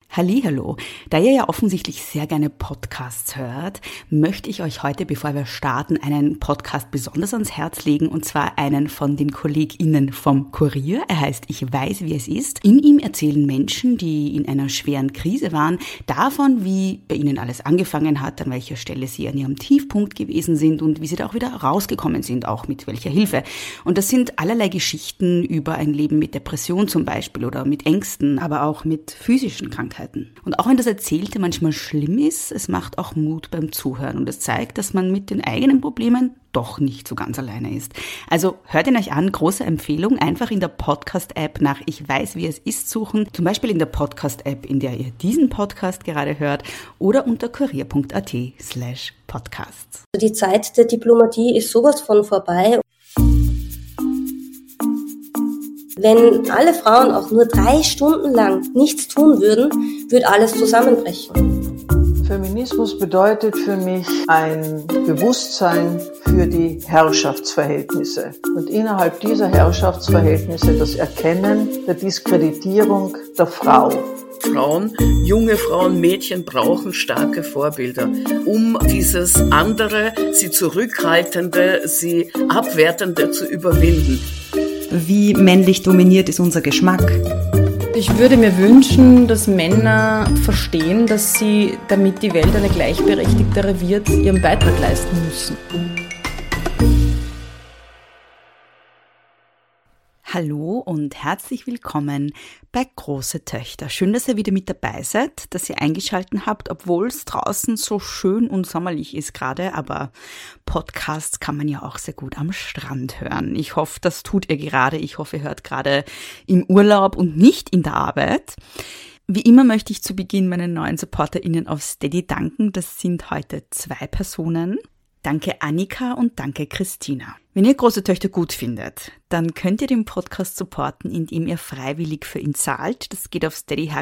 Hallihallo. Da ihr ja offensichtlich sehr gerne Podcasts hört, möchte ich euch heute, bevor wir starten, einen Podcast besonders ans Herz legen, und zwar einen von den KollegInnen vom Kurier. Er heißt Ich weiß, wie es ist. In ihm erzählen Menschen, die in einer schweren Krise waren, davon, wie bei ihnen alles angefangen hat, an welcher Stelle sie an ihrem Tiefpunkt gewesen sind und wie sie da auch wieder rausgekommen sind, auch mit welcher Hilfe. Und das sind allerlei Geschichten über ein Leben mit Depression zum Beispiel oder mit Ängsten, aber auch mit physischen Krankheiten. Und auch wenn das Erzählte manchmal schlimm ist, es macht auch Mut beim Zuhören und es zeigt, dass man mit den eigenen Problemen doch nicht so ganz alleine ist. Also hört ihn euch an, große Empfehlung, einfach in der Podcast-App nach Ich weiß, wie es ist suchen, zum Beispiel in der Podcast-App, in der ihr diesen Podcast gerade hört, oder unter kurier.at/podcasts. Die Zeit der Diplomatie ist sowas von vorbei. Wenn alle Frauen auch nur 3 Stunden lang nichts tun würden, würde alles zusammenbrechen. Feminismus bedeutet für mich ein Bewusstsein für die Herrschaftsverhältnisse und innerhalb dieser Herrschaftsverhältnisse das Erkennen der Diskreditierung der Frau. Frauen, junge Frauen, Mädchen brauchen starke Vorbilder, um dieses andere, sie zurückhaltende, sie abwertende zu überwinden. Wie männlich dominiert ist unser Geschmack? Ich würde mir wünschen, dass Männer verstehen, dass sie, damit die Welt eine gleichberechtigtere wird, ihren Beitrag leisten müssen. Hallo und herzlich willkommen bei Große Töchter. Schön, dass ihr wieder mit dabei seid, dass ihr eingeschaltet habt, obwohl es draußen so schön und sommerlich ist gerade, aber Podcasts kann man ja auch sehr gut am Strand hören. Ich hoffe, das tut ihr gerade. Ich hoffe, ihr hört gerade im Urlaub und nicht in der Arbeit. Wie immer möchte ich zu Beginn meinen neuen SupporterInnen auf Steady danken. Das sind heute 2 Personen. Danke Annika und danke Christina. Wenn ihr Große Töchter gut findet, dann könnt ihr den Podcast supporten, indem ihr freiwillig für ihn zahlt. Das geht auf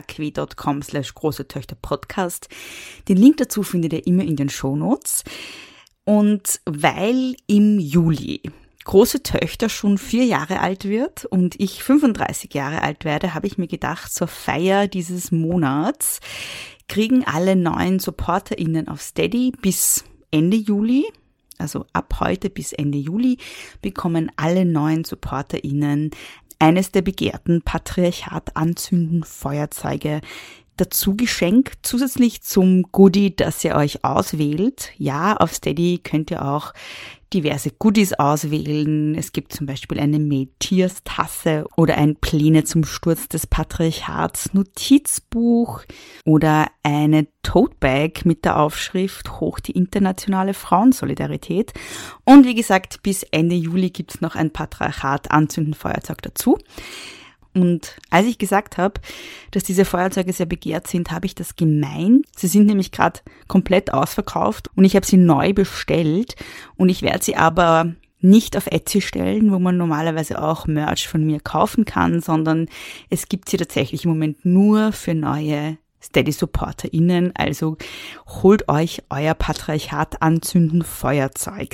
steadyhq.com/großetöchterpodcast. Den Link dazu findet ihr immer in den Shownotes. Und weil im Juli Große Töchter schon 4 Jahre alt wird und ich 35 Jahre alt werde, habe ich mir gedacht, zur Feier dieses Monats kriegen alle neuen SupporterInnen auf Steady bis Ende Juli, also ab heute bis Ende Juli, bekommen alle neuen SupporterInnen eines der begehrten Patriarchat anzünden Feuerzeuge dazu geschenkt, zusätzlich zum Goodie, das ihr euch auswählt. Ja, auf Steady könnt ihr auch diverse Goodies auswählen. Es gibt zum Beispiel eine Made Tears Tasse oder ein Pläne zum Sturz des Patriarchats Notizbuch oder eine Tote Bag mit der Aufschrift Hoch die internationale Frauensolidarität. Und wie gesagt, bis Ende Juli gibt's noch ein Patriarchat anzünden Feuerzeug dazu. Und als ich gesagt habe, dass diese Feuerzeuge sehr begehrt sind, habe ich das gemeint. Sie sind nämlich gerade komplett ausverkauft und ich habe sie neu bestellt und ich werde sie aber nicht auf Etsy stellen, wo man normalerweise auch Merch von mir kaufen kann, sondern es gibt sie tatsächlich im Moment nur für neue Steady-SupporterInnen, also holt euch euer Patriarchat anzünden Feuerzeug.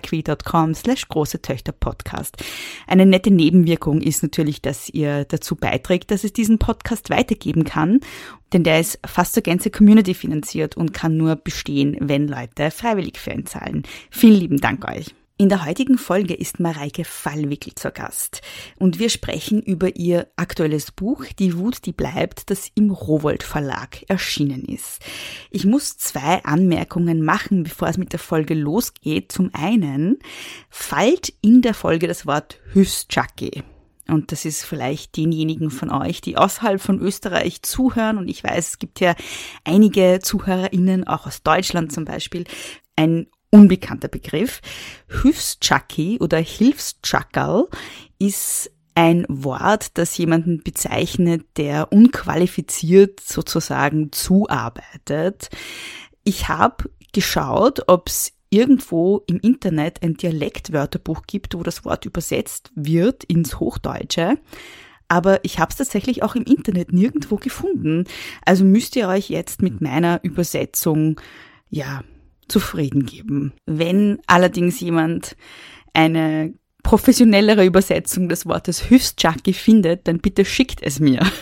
steadyhq.com/großetöchterpodcast. Eine nette Nebenwirkung ist natürlich, dass ihr dazu beiträgt, dass es diesen Podcast weitergeben kann, denn der ist fast zur Gänze Community finanziert und kann nur bestehen, wenn Leute freiwillig für ihn zahlen. Vielen lieben Dank euch. In der heutigen Folge ist Mareike Fallwickel zu Gast und wir sprechen über ihr aktuelles Buch Die Wut, die bleibt, das im Rowohlt Verlag erschienen ist. Ich muss 2 Anmerkungen machen, bevor es mit der Folge losgeht. Zum einen fällt in der Folge das Wort Hüstschacki. Und das ist vielleicht denjenigen von euch, die außerhalb von Österreich zuhören. Und ich weiß, es gibt ja einige ZuhörerInnen, auch aus Deutschland zum Beispiel, ein unbekannter Begriff. Hüstschacki oder Hilfschackerl ist ein Wort, das jemanden bezeichnet, der unqualifiziert sozusagen zuarbeitet. Ich habe geschaut, ob es irgendwo im Internet ein Dialektwörterbuch gibt, wo das Wort übersetzt wird ins Hochdeutsche. Aber ich habe es tatsächlich auch im Internet nirgendwo gefunden. Also müsst ihr euch jetzt mit meiner Übersetzung, zufrieden geben. Wenn allerdings jemand eine professionellere Übersetzung des Wortes Hüstschacki findet, dann bitte schickt es mir.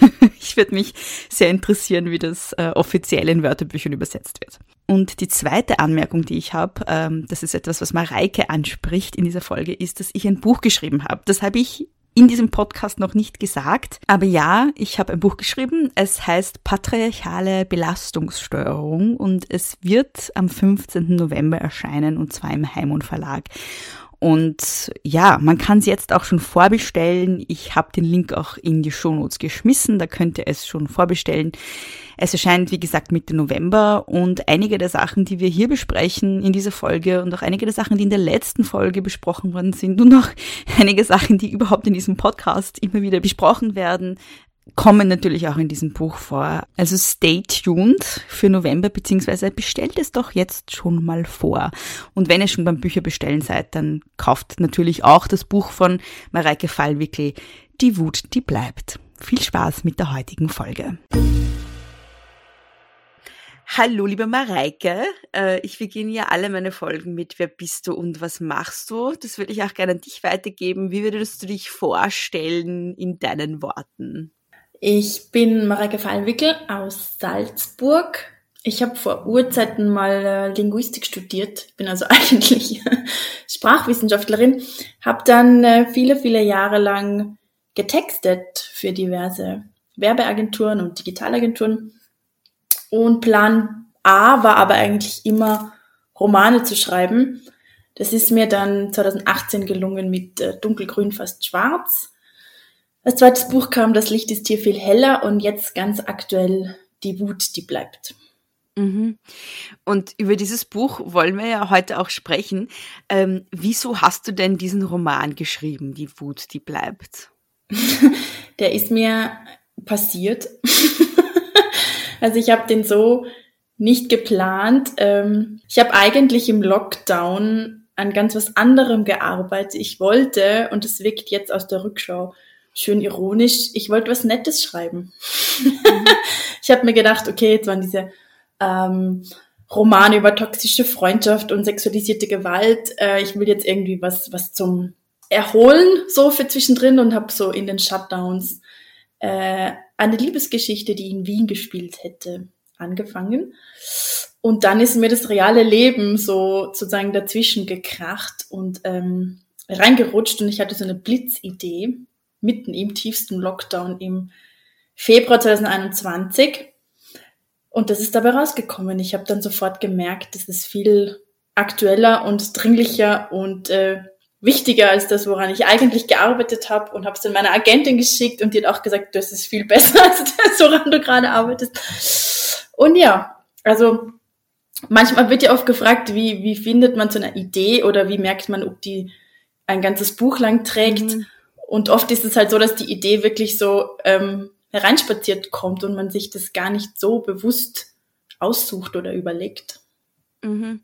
Ich würde mich sehr interessieren, wie das offiziell in Wörterbüchern übersetzt wird. Und die zweite Anmerkung, die ich habe, das ist etwas, was Mareike anspricht in dieser Folge, ist, dass ich ein Buch geschrieben habe. Das habe ich in diesem Podcast noch nicht gesagt. Aber ja, ich habe ein Buch geschrieben. Es heißt Patriarchale Belastungssteuerung und es wird am 15. November erscheinen, und zwar im Heimon Verlag. Und ja, man kann es jetzt auch schon vorbestellen. Ich habe den Link auch in die Shownotes geschmissen, da könnt ihr es schon vorbestellen. Es erscheint, wie gesagt, Mitte November, und einige der Sachen, die wir hier besprechen in dieser Folge und auch einige der Sachen, die in der letzten Folge besprochen worden sind und auch einige Sachen, die überhaupt in diesem Podcast immer wieder besprochen werden, kommen natürlich auch in diesem Buch vor. Also stay tuned für November, beziehungsweise bestellt es doch jetzt schon mal vor. Und wenn ihr schon beim Bücherbestellen seid, dann kauft natürlich auch das Buch von Mareike Fallwickel, Die Wut, die bleibt. Viel Spaß mit der heutigen Folge. Hallo, liebe Mareike. Ich beginne ja alle meine Folgen mit Wer bist du und was machst du? Das würde ich auch gerne an dich weitergeben. Wie würdest du dich vorstellen in deinen Worten? Ich bin Mareike Fallwickel aus Salzburg. Ich habe vor Urzeiten mal Linguistik studiert, bin also eigentlich Sprachwissenschaftlerin, habe dann viele, viele Jahre lang getextet für diverse Werbeagenturen und Digitalagenturen. Und Plan A war aber eigentlich immer, Romane zu schreiben. Das ist mir dann 2018 gelungen mit Dunkelgrün fast schwarz. Als zweites Buch kam Das Licht ist hier viel heller und jetzt ganz aktuell Die Wut, die bleibt. Mhm. Und über dieses Buch wollen wir ja heute auch sprechen. Wieso hast du denn diesen Roman geschrieben, Die Wut, die bleibt? Der ist mir passiert. Also ich habe den so nicht geplant. Ich habe eigentlich im Lockdown an ganz was anderem gearbeitet. Ich wollte, und es wirkt jetzt aus der Rückschau schön ironisch, ich wollte was Nettes schreiben. Ich habe mir gedacht, okay, jetzt waren diese Romane über toxische Freundschaft und sexualisierte Gewalt. Ich will jetzt irgendwie was zum Erholen, so für zwischendrin, und habe so in den Shutdowns eine Liebesgeschichte, die in Wien gespielt hätte, angefangen. Und dann ist mir das reale Leben so sozusagen dazwischen gekracht und reingerutscht, und ich hatte so eine Blitzidee mitten im tiefsten Lockdown im Februar 2021. Und das ist dabei rausgekommen. Ich habe dann sofort gemerkt, das ist viel aktueller und dringlicher und wichtiger als das, woran ich eigentlich gearbeitet habe, und habe es dann meiner Agentin geschickt und die hat auch gesagt, das ist viel besser als das, woran du gerade arbeitest. Und ja, also manchmal wird ja oft gefragt, wie findet man so eine Idee oder wie merkt man, ob die ein ganzes Buch lang trägt. Mhm. Und oft ist es halt so, dass die Idee wirklich so hereinspaziert kommt und man sich das gar nicht so bewusst aussucht oder überlegt. Mhm.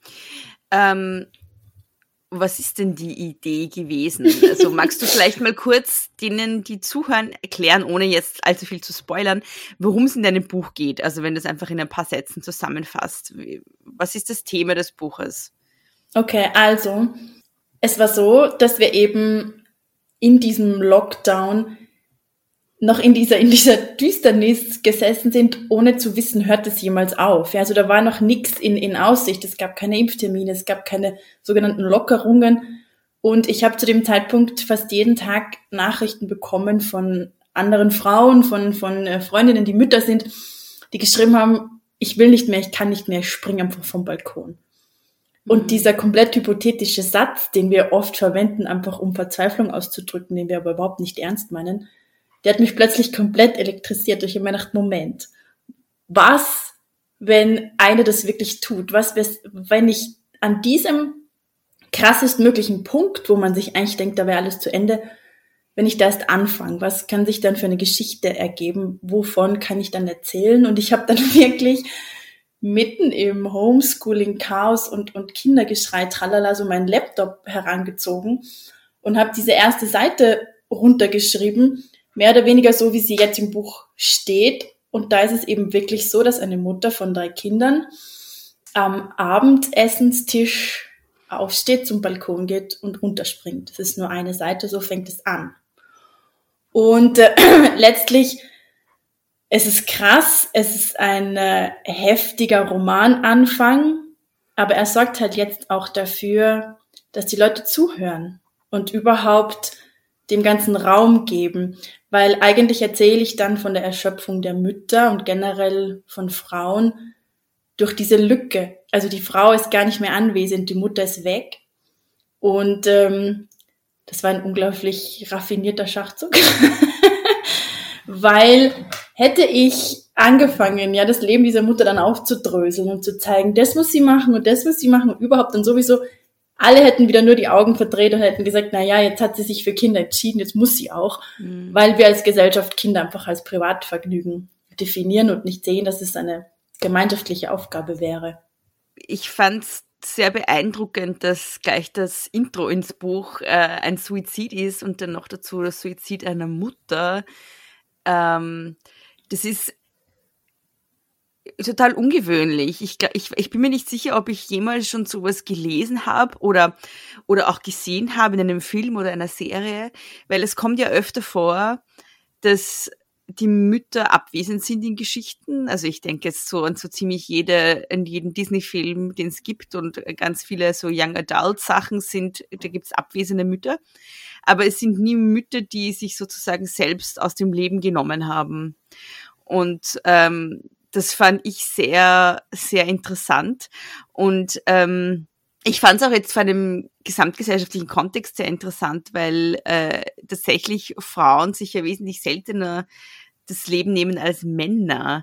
Was ist denn die Idee gewesen? Also magst du vielleicht mal kurz denen, die zuhören, erklären, ohne jetzt allzu viel zu spoilern, worum es in deinem Buch geht? Also wenn du es einfach in ein paar Sätzen zusammenfasst. Was ist das Thema des Buches? Okay, also es war so, dass wir eben in diesem Lockdown noch in dieser Düsternis gesessen sind, ohne zu wissen, hört es jemals auf. Ja, also da war noch nichts in Aussicht. Es gab keine Impftermine, es gab keine sogenannten Lockerungen. Und ich habe zu dem Zeitpunkt fast jeden Tag Nachrichten bekommen von anderen Frauen, von Freundinnen, die Mütter sind, die geschrieben haben, ich will nicht mehr, ich kann nicht mehr, ich springe einfach vom Balkon. Und dieser komplett hypothetische Satz, den wir oft verwenden, einfach um Verzweiflung auszudrücken, den wir aber überhaupt nicht ernst meinen, der hat mich plötzlich komplett elektrisiert. Ich habe mir gedacht, Moment, was, wenn eine das wirklich tut? Was, wenn ich an diesem krassest möglichen Punkt, wo man sich eigentlich denkt, da wäre alles zu Ende, wenn ich da erst anfange, was kann sich dann für eine Geschichte ergeben? Wovon kann ich dann erzählen? Und ich habe dann wirklich mitten im Homeschooling-Chaos und Kindergeschrei, tralala, so meinen Laptop herangezogen und habe diese erste Seite runtergeschrieben, mehr oder weniger so, wie sie jetzt im Buch steht. Und da ist es eben wirklich so, dass eine Mutter von 3 Kindern am Abendessenstisch aufsteht, zum Balkon geht und runterspringt. Das ist nur eine Seite, so fängt es an. Und letztlich Es ist krass, es ist ein heftiger Romananfang, aber er sorgt halt jetzt auch dafür, dass die Leute zuhören und überhaupt dem ganzen Raum geben, weil eigentlich erzähle ich dann von der Erschöpfung der Mütter und generell von Frauen durch diese Lücke. Also die Frau ist gar nicht mehr anwesend, die Mutter ist weg und das war ein unglaublich raffinierter Schachzug, weil hätte ich angefangen, ja, das Leben dieser Mutter dann aufzudröseln und zu zeigen, das muss sie machen und das muss sie machen und überhaupt und sowieso, alle hätten wieder nur die Augen verdreht und hätten gesagt, na ja, jetzt hat sie sich für Kinder entschieden, jetzt muss sie auch, weil wir als Gesellschaft Kinder einfach als Privatvergnügen definieren und nicht sehen, dass es eine gemeinschaftliche Aufgabe wäre. Ich fand's sehr beeindruckend, dass gleich das Intro ins Buch ein Suizid ist und dann noch dazu das Suizid einer Mutter. Das ist total ungewöhnlich. Ich bin mir nicht sicher, ob ich jemals schon sowas gelesen habe oder auch gesehen habe in einem Film oder einer Serie, weil es kommt ja öfter vor, dass die Mütter abwesend sind in Geschichten. Also ich denke jetzt so an so ziemlich in jedem Disney-Film, den es gibt, und ganz viele so Young Adult Sachen da gibt's abwesende Mütter. Aber es sind nie Mütter, die sich sozusagen selbst aus dem Leben genommen haben. Und das fand ich sehr, sehr interessant. Und ich fand es auch jetzt vor einem gesamtgesellschaftlichen Kontext sehr interessant, weil tatsächlich Frauen sich ja wesentlich seltener das Leben nehmen als Männer.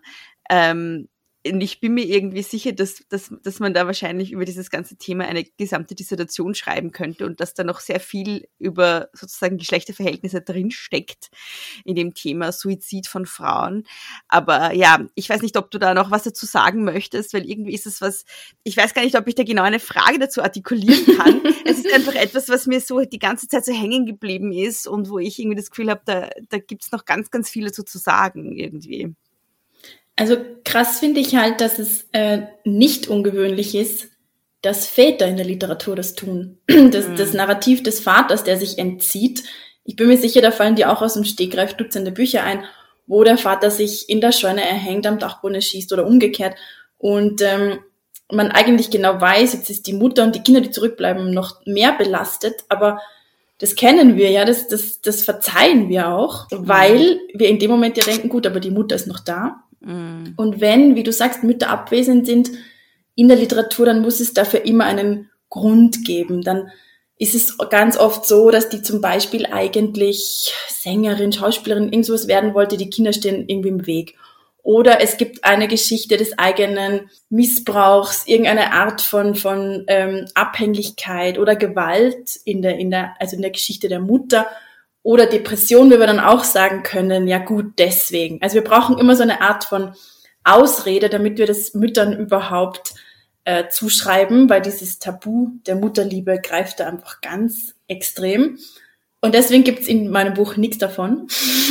Und ich bin mir irgendwie sicher, dass man da wahrscheinlich über dieses ganze Thema eine gesamte Dissertation schreiben könnte und dass da noch sehr viel über sozusagen Geschlechterverhältnisse drinsteckt in dem Thema Suizid von Frauen. Aber ja, ich weiß nicht, ob du da noch was dazu sagen möchtest, weil irgendwie ist es was, ich weiß gar nicht, ob ich da genau eine Frage dazu artikulieren kann. Es ist einfach etwas, was mir so die ganze Zeit so hängen geblieben ist und wo ich irgendwie das Gefühl habe, da gibt's noch ganz, ganz viel dazu zu sagen irgendwie. Also krass finde ich halt, dass es nicht ungewöhnlich ist, dass Väter in der Literatur das tun. Das Narrativ des Vaters, der sich entzieht. Ich bin mir sicher, da fallen dir auch aus dem Stegreif Dutzende Bücher ein, wo der Vater sich in der Scheune erhängt, am Dachboden schießt oder umgekehrt. Und man eigentlich genau weiß, jetzt ist die Mutter und die Kinder, die zurückbleiben, noch mehr belastet. Aber das kennen wir ja, das verzeihen wir auch, weil wir in dem Moment ja denken, gut, aber die Mutter ist noch da. Und wenn, wie du sagst, Mütter abwesend sind in der Literatur, dann muss es dafür immer einen Grund geben. Dann ist es ganz oft so, dass die zum Beispiel eigentlich Sängerin, Schauspielerin, irgendwas werden wollte, die Kinder stehen irgendwie im Weg. Oder es gibt eine Geschichte des eigenen Missbrauchs, irgendeine Art von Abhängigkeit oder Gewalt in der Geschichte der Mutter. Oder Depression, wie wir dann auch sagen können, ja gut, deswegen. Also wir brauchen immer so eine Art von Ausrede, damit wir das Müttern überhaupt zuschreiben, weil dieses Tabu der Mutterliebe greift da einfach ganz extrem. Und deswegen gibt's in meinem Buch nichts davon.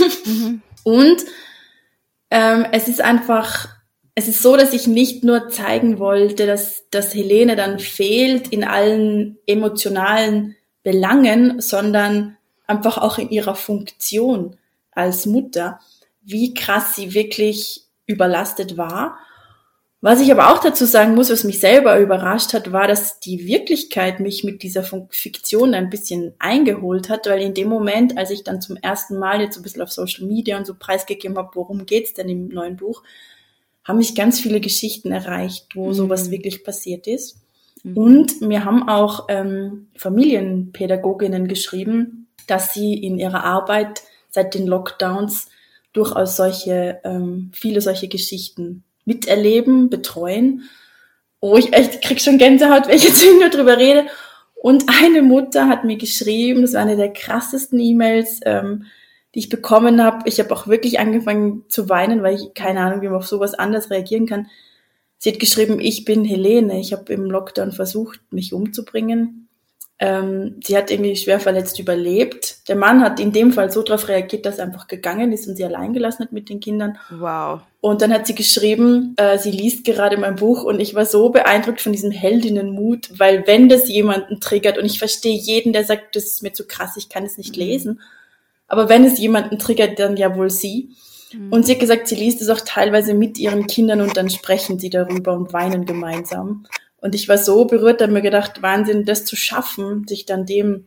Und es ist so, dass ich nicht nur zeigen wollte, dass Helene dann fehlt in allen emotionalen Belangen, sondern einfach auch in ihrer Funktion als Mutter, wie krass sie wirklich überlastet war. Was ich aber auch dazu sagen muss, was mich selber überrascht hat, war, dass die Wirklichkeit mich mit dieser Fiktion ein bisschen eingeholt hat, weil in dem Moment, als ich dann zum ersten Mal jetzt so ein bisschen auf Social Media und so preisgegeben habe, worum geht's denn im neuen Buch, haben mich ganz viele Geschichten erreicht, wo sowas wirklich passiert ist. Und mir haben auch Familienpädagoginnen geschrieben, dass sie in ihrer Arbeit seit den Lockdowns durchaus viele solche Geschichten miterleben, betreuen. Oh, ich krieg schon Gänsehaut, wenn ich jetzt nur drüber rede. Und eine Mutter hat mir geschrieben, das war eine der krassesten E-Mails, die ich bekommen habe. Ich habe auch wirklich angefangen zu weinen, weil ich keine Ahnung, wie man auf sowas anders reagieren kann. Sie hat geschrieben, ich bin Helene, ich habe im Lockdown versucht, mich umzubringen. Sie hat irgendwie schwer verletzt überlebt. Der Mann hat in dem Fall so darauf reagiert, dass er einfach gegangen ist und sie allein gelassen hat mit den Kindern. Wow. Und dann hat sie geschrieben, sie liest gerade mein Buch und ich war so beeindruckt von diesem Heldinnenmut, weil wenn das jemanden triggert, und ich verstehe jeden, der sagt, das ist mir zu krass, ich kann es nicht lesen, aber wenn es jemanden triggert, dann ja wohl sie. Und sie hat gesagt, sie liest es auch teilweise mit ihren Kindern und dann sprechen sie darüber und weinen gemeinsam. Und ich war so berührt, da habe mir gedacht, Wahnsinn, das zu schaffen, sich dann dem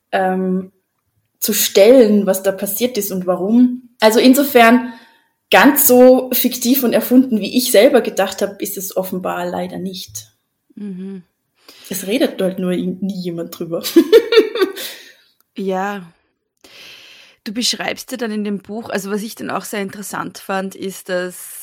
zu stellen, was da passiert ist und warum. Also insofern ganz so fiktiv und erfunden, wie ich selber gedacht habe, ist es offenbar leider nicht. Mhm. Es redet halt nur nie jemand drüber. Ja. Du beschreibst ja dann in dem Buch, also was ich dann auch sehr interessant fand, ist, dass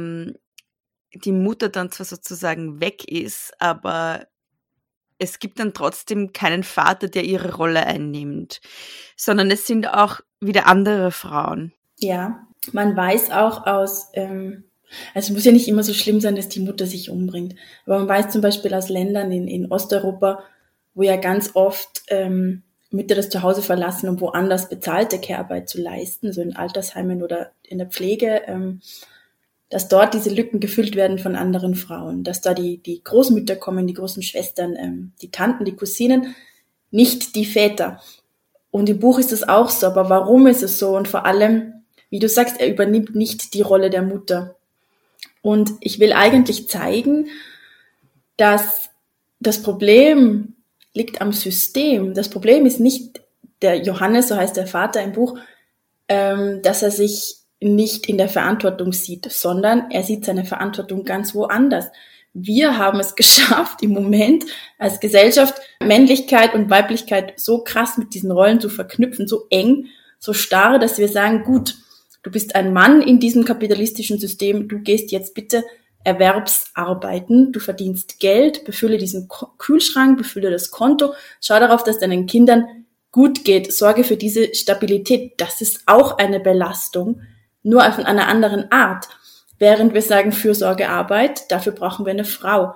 die Mutter dann zwar sozusagen weg ist, aber es gibt dann trotzdem keinen Vater, der ihre Rolle einnimmt, sondern es sind auch wieder andere Frauen. Ja, man weiß auch aus, also es muss ja nicht immer so schlimm sein, dass die Mutter sich umbringt, aber man weiß zum Beispiel aus Ländern in Osteuropa, wo ja ganz oft Mütter das Zuhause verlassen, um woanders bezahlte Care-Arbeit zu leisten, so in Altersheimen oder in der Pflege, dass dort diese Lücken gefüllt werden von anderen Frauen, dass da die Großmütter kommen, die großen Schwestern, die Tanten, die Cousinen, nicht die Väter. Und im Buch ist es auch so, aber warum ist es so? Und vor allem, wie du sagst, er übernimmt nicht die Rolle der Mutter. Und ich will eigentlich zeigen, dass das Problem liegt am System. Das Problem ist nicht der Johannes, so heißt der Vater im Buch, dass er sich nicht in der Verantwortung sieht, sondern er sieht seine Verantwortung ganz woanders. Wir haben es geschafft, im Moment als Gesellschaft Männlichkeit und Weiblichkeit so krass mit diesen Rollen zu verknüpfen, so eng, so starr, dass wir sagen, gut, du bist ein Mann in diesem kapitalistischen System, du gehst jetzt bitte Erwerbsarbeiten, du verdienst Geld, befülle diesen Kühlschrank, befülle das Konto, schau darauf, dass deinen Kindern gut geht, sorge für diese Stabilität. Das ist auch eine Belastung, nur auf einer anderen Art. Während wir sagen Fürsorgearbeit, dafür brauchen wir eine Frau.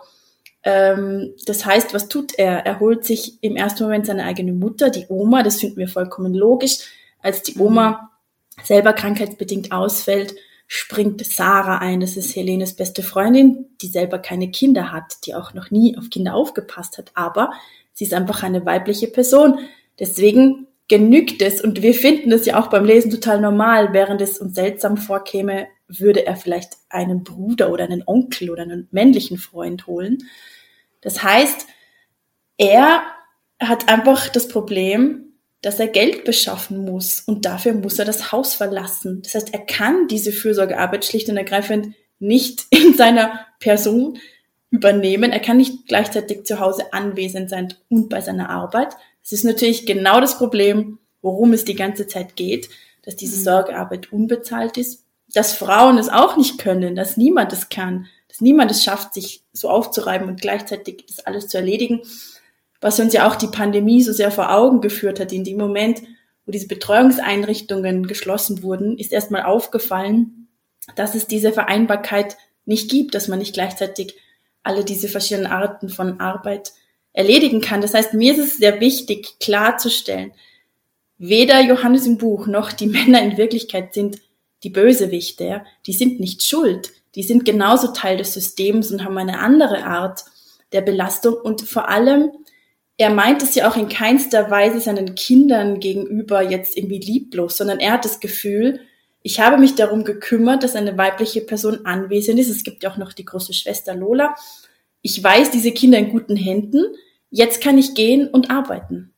Das heißt, was tut er? Er holt sich im ersten Moment seine eigene Mutter, die Oma, das finden wir vollkommen logisch. Als die Oma selber krankheitsbedingt ausfällt, springt Sarah ein, das ist Helenes beste Freundin, die selber keine Kinder hat, die auch noch nie auf Kinder aufgepasst hat, aber sie ist einfach eine weibliche Person. Deswegen genügt es, und wir finden es ja auch beim Lesen total normal, während es uns seltsam vorkäme, würde er vielleicht einen Bruder oder einen Onkel oder einen männlichen Freund holen. Das heißt, er hat einfach das Problem, dass er Geld beschaffen muss und dafür muss er das Haus verlassen. Das heißt, er kann diese Fürsorgearbeit schlicht und ergreifend nicht in seiner Person übernehmen. Er kann nicht gleichzeitig zu Hause anwesend sein und bei seiner Arbeit. Das ist natürlich genau das Problem, worum es die ganze Zeit geht, dass diese Sorgearbeit unbezahlt ist, dass Frauen es auch nicht können, dass niemand es kann, dass niemand es schafft, sich so aufzureiben und gleichzeitig das alles zu erledigen, was uns ja auch die Pandemie so sehr vor Augen geführt hat. In dem Moment, wo diese Betreuungseinrichtungen geschlossen wurden, ist erstmal aufgefallen, dass es diese Vereinbarkeit nicht gibt, dass man nicht gleichzeitig alle diese verschiedenen Arten von Arbeit erledigen kann. Das heißt, mir ist es sehr wichtig, klarzustellen, weder Johannes im Buch noch die Männer in Wirklichkeit sind die Bösewichte. Ja? Die sind nicht schuld. Die sind genauso Teil des Systems und haben eine andere Art der Belastung. Und vor allem, er meint es ja auch in keinster Weise seinen Kindern gegenüber jetzt irgendwie lieblos, sondern er hat das Gefühl, ich habe mich darum gekümmert, dass eine weibliche Person anwesend ist. Es gibt ja auch noch die große Schwester Lola. Ich weiß, diese Kinder in guten Händen. Jetzt kann ich gehen und arbeiten.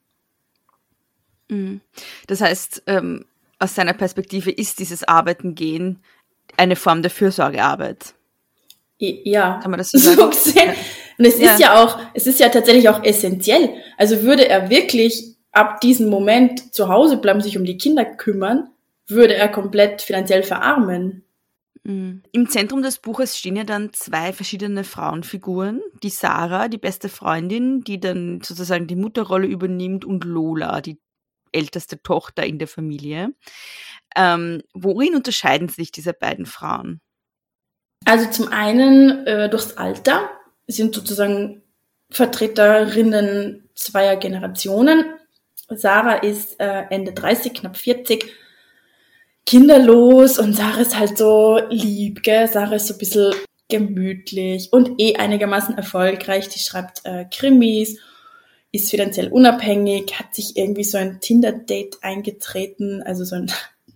Das heißt, aus seiner Perspektive ist dieses Arbeiten gehen eine Form der Fürsorgearbeit. Ja, kann man das so sagen? Gesehen. Und es ist ja tatsächlich auch essentiell. Also würde er wirklich ab diesem Moment zu Hause bleiben, sich um die Kinder kümmern, würde er komplett finanziell verarmen. Im Zentrum des Buches stehen ja dann zwei verschiedene Frauenfiguren. Die Sarah, die beste Freundin, die dann sozusagen die Mutterrolle übernimmt, und Lola, die älteste Tochter in der Familie. Worin unterscheiden sich diese beiden Frauen? Also zum einen durchs Alter, sind sozusagen Vertreterinnen zweier Generationen. Sarah ist Ende 30, knapp 40, kinderlos, und Sarah ist halt so lieb, gell? Sarah ist so ein bisschen gemütlich und einigermaßen erfolgreich. Die schreibt Krimis, ist finanziell unabhängig, hat sich irgendwie so ein Tinder-Date eingetreten, also so ein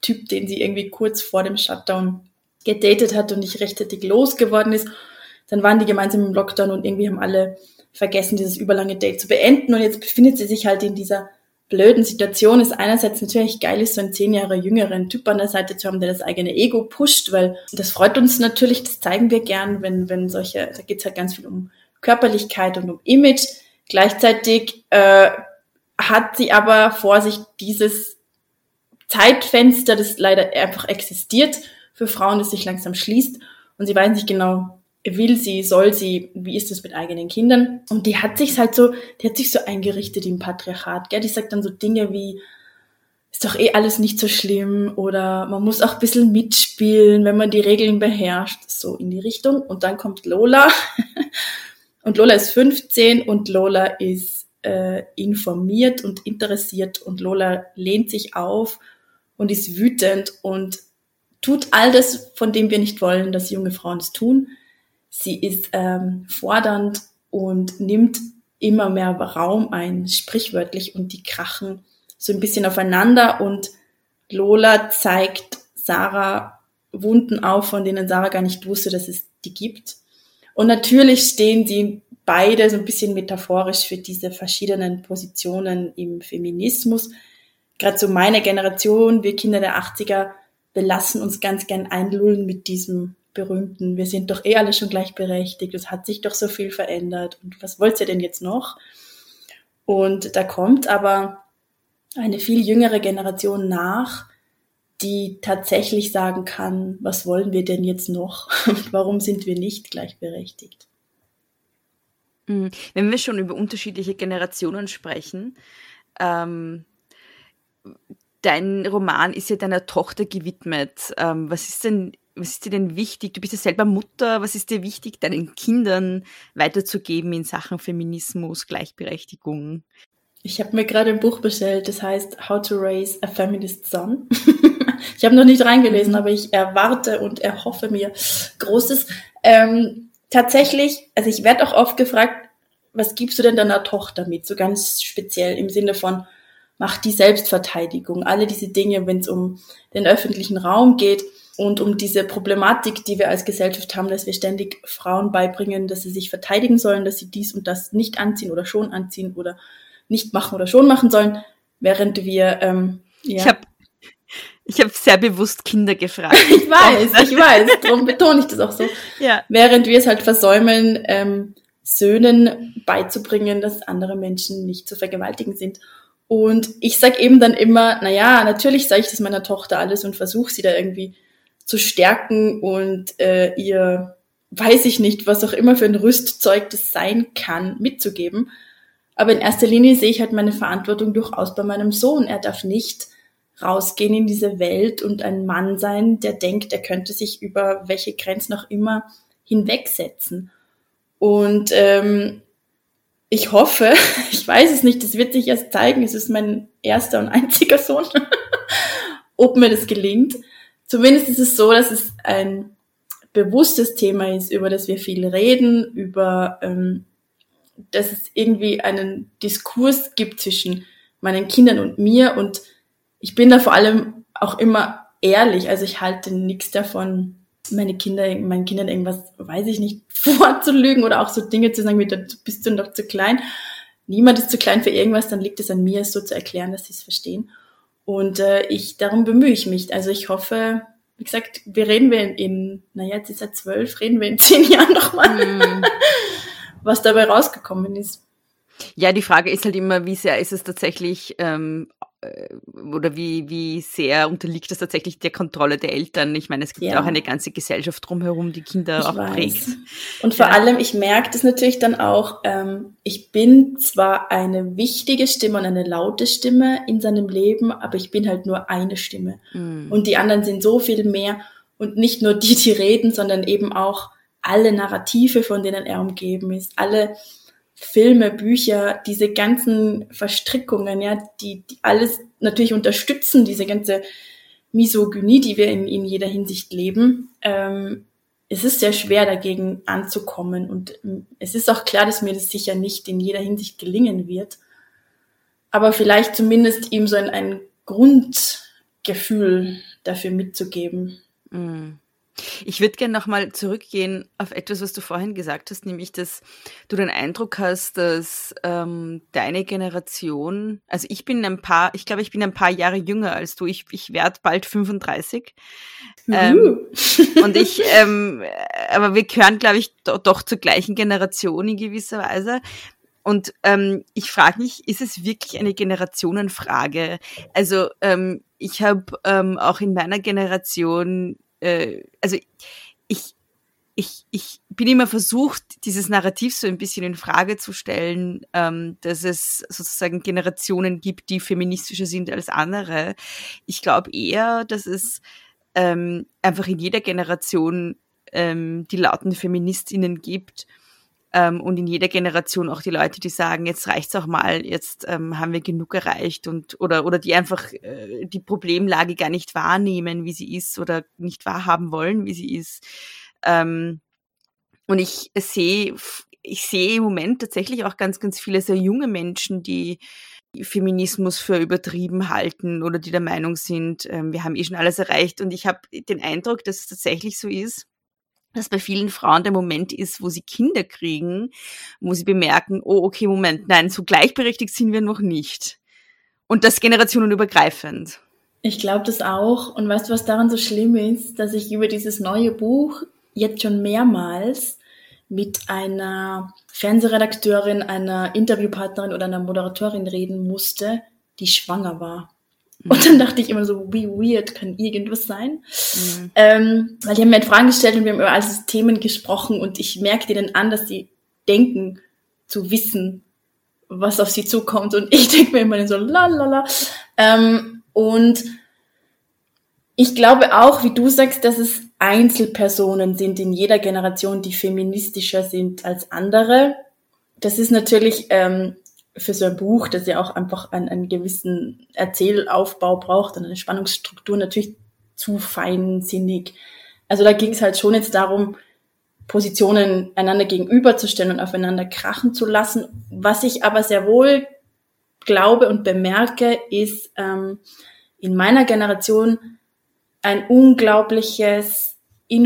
Typ, den sie irgendwie kurz vor dem Shutdown gedatet hat und nicht rechtzeitig losgeworden ist. Dann waren die gemeinsam im Lockdown und irgendwie haben alle vergessen, dieses überlange Date zu beenden. Und jetzt befindet sie sich halt in dieser blöden Situation. Ist einerseits natürlich geil, ist so einen 10 Jahre jüngeren Typ an der Seite zu haben, der das eigene Ego pusht, weil das freut uns natürlich, das zeigen wir gern, wenn solche, da geht's halt ganz viel um Körperlichkeit und um Image. Gleichzeitig hat sie aber vor sich dieses Zeitfenster, das leider einfach existiert für Frauen, das sich langsam schließt und sie weiß nicht genau, will sie, soll sie, wie ist das mit eigenen Kindern? Und die hat sich so eingerichtet im Patriarchat, gell? Die sagt dann so Dinge wie, ist doch alles nicht so schlimm oder man muss auch ein bisschen mitspielen, wenn man die Regeln beherrscht, so in die Richtung. Und dann kommt Lola und Lola ist 15 und Lola ist informiert und interessiert und Lola lehnt sich auf und ist wütend und tut all das, von dem wir nicht wollen, dass junge Frauen es tun. Sie ist fordernd und nimmt immer mehr Raum ein, sprichwörtlich, und die krachen so ein bisschen aufeinander und Lola zeigt Sarah Wunden auf, von denen Sarah gar nicht wusste, dass es die gibt. Und natürlich stehen sie beide so ein bisschen metaphorisch für diese verschiedenen Positionen im Feminismus. Gerade so meine Generation, wir Kinder der 80er, wir lassen uns ganz gern einlullen mit diesem berühmten, wir sind doch alle schon gleichberechtigt, es hat sich doch so viel verändert und was wollt ihr denn jetzt noch? Und da kommt aber eine viel jüngere Generation nach, die tatsächlich sagen kann, was wollen wir denn jetzt noch und warum sind wir nicht gleichberechtigt? Wenn wir schon über unterschiedliche Generationen sprechen, dein Roman ist ja deiner Tochter gewidmet. Was ist dir denn wichtig? Du bist ja selber Mutter. Was ist dir wichtig, deinen Kindern weiterzugeben in Sachen Feminismus, Gleichberechtigung? Ich habe mir gerade ein Buch bestellt, das heißt How to Raise a Feminist Son. Ich habe noch nicht reingelesen, aber ich erwarte und erhoffe mir Großes. Tatsächlich, also ich werde auch oft gefragt, was gibst du denn deiner Tochter mit? So ganz speziell im Sinne von, mach die Selbstverteidigung. Alle diese Dinge, wenn es um den öffentlichen Raum geht und um diese Problematik, die wir als Gesellschaft haben, dass wir ständig Frauen beibringen, dass sie sich verteidigen sollen, dass sie dies und das nicht anziehen oder schon anziehen oder nicht machen oder schon machen sollen, während wir, Ich hab sehr bewusst Kinder gefragt. Ich weiß, darum betone ich das auch so. Ja. Während wir es halt versäumen, Söhnen beizubringen, dass andere Menschen nicht zu vergewaltigen sind. Und ich sag eben dann immer, natürlich sage ich das meiner Tochter alles und versuche sie da irgendwie zu stärken und ihr, weiß ich nicht, was auch immer für ein Rüstzeug das sein kann, mitzugeben. Aber in erster Linie sehe ich halt meine Verantwortung durchaus bei meinem Sohn. Er darf nicht rausgehen in diese Welt und ein Mann sein, der denkt, er könnte sich über welche Grenzen auch immer hinwegsetzen. Und ich hoffe, ich weiß es nicht, das wird sich erst zeigen, es ist mein erster und einziger Sohn, ob mir das gelingt. Zumindest ist es so, dass es ein bewusstes Thema ist, über das wir viel reden, über dass es irgendwie einen Diskurs gibt zwischen meinen Kindern und mir, und ich bin da vor allem auch immer ehrlich, also ich halte nichts davon, meinen Kindern irgendwas, weiß ich nicht, vorzulügen oder auch so Dinge zu sagen wie, du bist doch zu klein. Niemand ist zu klein für irgendwas, dann liegt es an mir, es so zu erklären, dass sie es verstehen. Und darum bemühe ich mich. Also ich hoffe, wie gesagt, jetzt ist er 12, reden wir in 10 Jahren nochmal, was dabei rausgekommen ist. Ja, die Frage ist halt immer, wie sehr ist es tatsächlich oder wie sehr unterliegt das tatsächlich der Kontrolle der Eltern? Ich meine, es gibt auch eine ganze Gesellschaft drumherum, die Kinder prägt. Und vor allem, ich merke das natürlich dann auch, ich bin zwar eine wichtige Stimme und eine laute Stimme in seinem Leben, aber ich bin halt nur eine Stimme. Und die anderen sind so viel mehr und nicht nur die reden, sondern eben auch alle Narrative, von denen er umgeben ist, alle Filme, Bücher, diese ganzen Verstrickungen, die alles natürlich unterstützen, diese ganze Misogynie, die wir in jeder Hinsicht leben. Es ist sehr schwer, dagegen anzukommen, und es ist auch klar, dass mir das sicher nicht in jeder Hinsicht gelingen wird, aber vielleicht zumindest ihm so ein Grundgefühl dafür mitzugeben. Ich würde gerne nochmal zurückgehen auf etwas, was du vorhin gesagt hast, nämlich, dass du den Eindruck hast, dass deine Generation, also ich bin ein paar Jahre jünger als du, ich werde bald 35. Und aber wir gehören, glaube ich, doch zur gleichen Generation in gewisser Weise. Und ich frage mich, ist es wirklich eine Generationenfrage? Also ich habe auch in meiner Generation, also ich bin immer versucht, dieses Narrativ so ein bisschen in Frage zu stellen, dass es sozusagen Generationen gibt, die feministischer sind als andere. Ich glaube eher, dass es einfach in jeder Generation die lauten FeministInnen gibt und in jeder Generation auch die Leute, die sagen, jetzt reicht's auch mal, jetzt haben wir genug erreicht oder die einfach die Problemlage gar nicht wahrnehmen, wie sie ist oder nicht wahrhaben wollen, wie sie ist. Und ich sehe im Moment tatsächlich auch ganz, ganz viele sehr junge Menschen, die Feminismus für übertrieben halten oder die der Meinung sind, wir haben schon alles erreicht. Und ich habe den Eindruck, dass es tatsächlich so ist, dass bei vielen Frauen der Moment ist, wo sie Kinder kriegen, wo sie bemerken, oh, okay, Moment, nein, so gleichberechtigt sind wir noch nicht. Und das generationenübergreifend. Ich glaube das auch. Und weißt du, was daran so schlimm ist, dass ich über dieses neue Buch jetzt schon mehrmals mit einer Fernsehredakteurin, einer Interviewpartnerin oder einer Moderatorin reden musste, die schwanger war. Und dann dachte ich immer so, wie weird kann irgendwas sein? Weil die haben mir Fragen gestellt und wir haben über all diese Themen gesprochen und ich merke denen an, dass sie denken zu wissen, was auf sie zukommt. Und ich denke mir immer so, lalala. Und ich glaube auch, wie du sagst, dass es Einzelpersonen sind in jeder Generation, die feministischer sind als andere. Das ist natürlich für so ein Buch, das ja auch einfach einen gewissen Erzählaufbau braucht und eine Spannungsstruktur, natürlich zu feinsinnig. Also da ging es halt schon jetzt darum, Positionen einander gegenüberzustellen und aufeinander krachen zu lassen. Was ich aber sehr wohl glaube und bemerke, ist in meiner Generation ein unglaubliches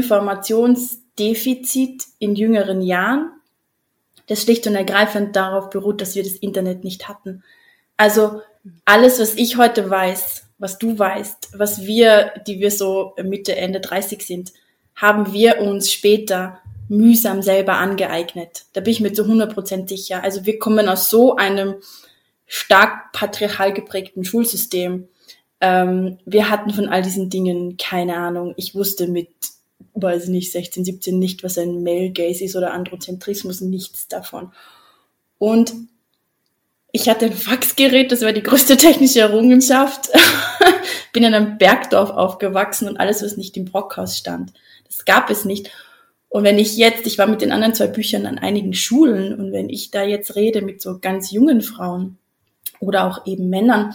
Informationsdefizit in jüngeren Jahren, das schlicht und ergreifend darauf beruht, dass wir das Internet nicht hatten. Also alles, was ich heute weiß, was du weißt, was wir, die wir so Mitte, Ende 30 sind, haben wir uns später mühsam selber angeeignet. Da bin ich mir zu 100% sicher. Also wir kommen aus so einem stark patriarchal geprägten Schulsystem. Wir hatten von all diesen Dingen keine Ahnung. Ich wusste mit, weiß ich nicht, 16, 17 nicht, was ein Male Gaze ist oder Androzentrismus, nichts davon. Und ich hatte ein Faxgerät, das war die größte technische Errungenschaft. Bin in einem Bergdorf aufgewachsen und alles, was nicht im Brockhaus stand, das gab es nicht. Und wenn ich war mit den anderen 2 Büchern an einigen Schulen und wenn ich da jetzt rede mit so ganz jungen Frauen oder auch eben Männern,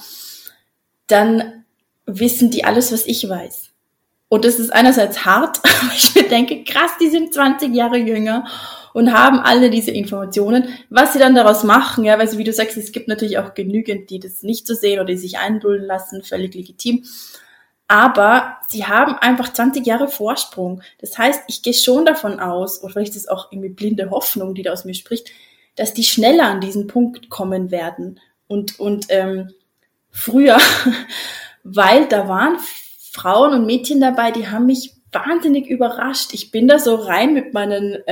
dann wissen die alles, was ich weiß. Und das ist einerseits hart, aber ich mir denke, krass, die sind 20 Jahre jünger und haben alle diese Informationen. Was sie dann daraus machen, ja, weil so wie du sagst, es gibt natürlich auch genügend, die das nicht so sehen oder die sich einlullen lassen, völlig legitim. Aber sie haben einfach 20 Jahre Vorsprung. Das heißt, ich gehe schon davon aus, oder vielleicht ist das auch irgendwie blinde Hoffnung, die da aus mir spricht, dass die schneller an diesen Punkt kommen werden. Und früher, weil da waren Frauen und Mädchen dabei, die haben mich wahnsinnig überrascht. Ich bin da so rein mit meinen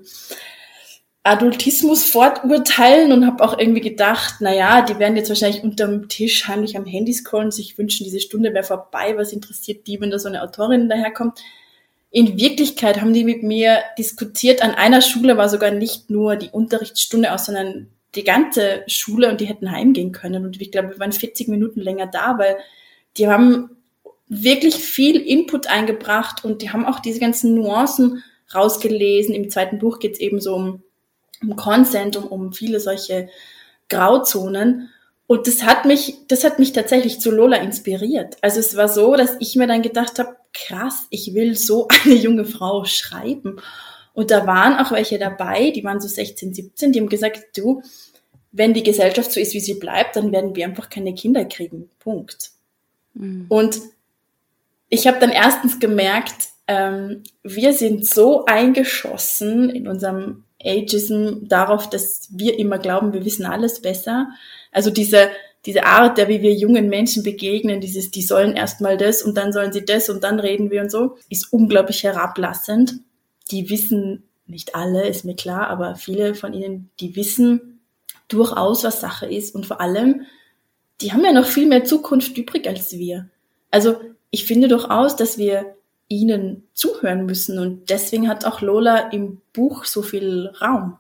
Adultismus-Vorurteilen und habe auch irgendwie gedacht, naja, die werden jetzt wahrscheinlich unterm Tisch heimlich am Handy scrollen, sich wünschen, diese Stunde wäre vorbei, was interessiert die, wenn da so eine Autorin daherkommt. In Wirklichkeit haben die mit mir diskutiert. An einer Schule war sogar nicht nur die Unterrichtsstunde aus, sondern die ganze Schule und die hätten heimgehen können. Und ich glaube, wir waren 40 Minuten länger da, weil die haben wirklich viel Input eingebracht und die haben auch diese ganzen Nuancen rausgelesen. Im zweiten Buch geht es eben so um Consent, um viele solche Grauzonen. Und das hat mich tatsächlich zu Lola inspiriert. Also es war so, dass ich mir dann gedacht habe, krass, ich will so eine junge Frau schreiben. Und da waren auch welche dabei, die waren so 16, 17, die haben gesagt, du, wenn die Gesellschaft so ist, wie sie bleibt, dann werden wir einfach keine Kinder kriegen. Punkt. Mhm. Und ich habe dann erstens gemerkt, wir sind so eingeschossen in unserem Ageism darauf, dass wir immer glauben, wir wissen alles besser. Also diese Art, wie wir jungen Menschen begegnen, die sollen erstmal das und dann sollen sie das und dann reden wir und so, ist unglaublich herablassend. Die wissen, nicht alle, ist mir klar, aber viele von ihnen, die wissen durchaus, was Sache ist und vor allem, die haben ja noch viel mehr Zukunft übrig als wir. Also ich finde durchaus, dass wir ihnen zuhören müssen und deswegen hat auch Lola im Buch so viel Raum.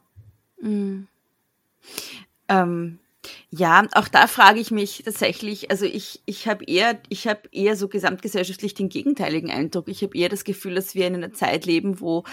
Ja, auch da frage ich mich tatsächlich, also ich habe eher so gesamtgesellschaftlich den gegenteiligen Eindruck. Ich habe eher das Gefühl, dass wir in einer Zeit leben, wo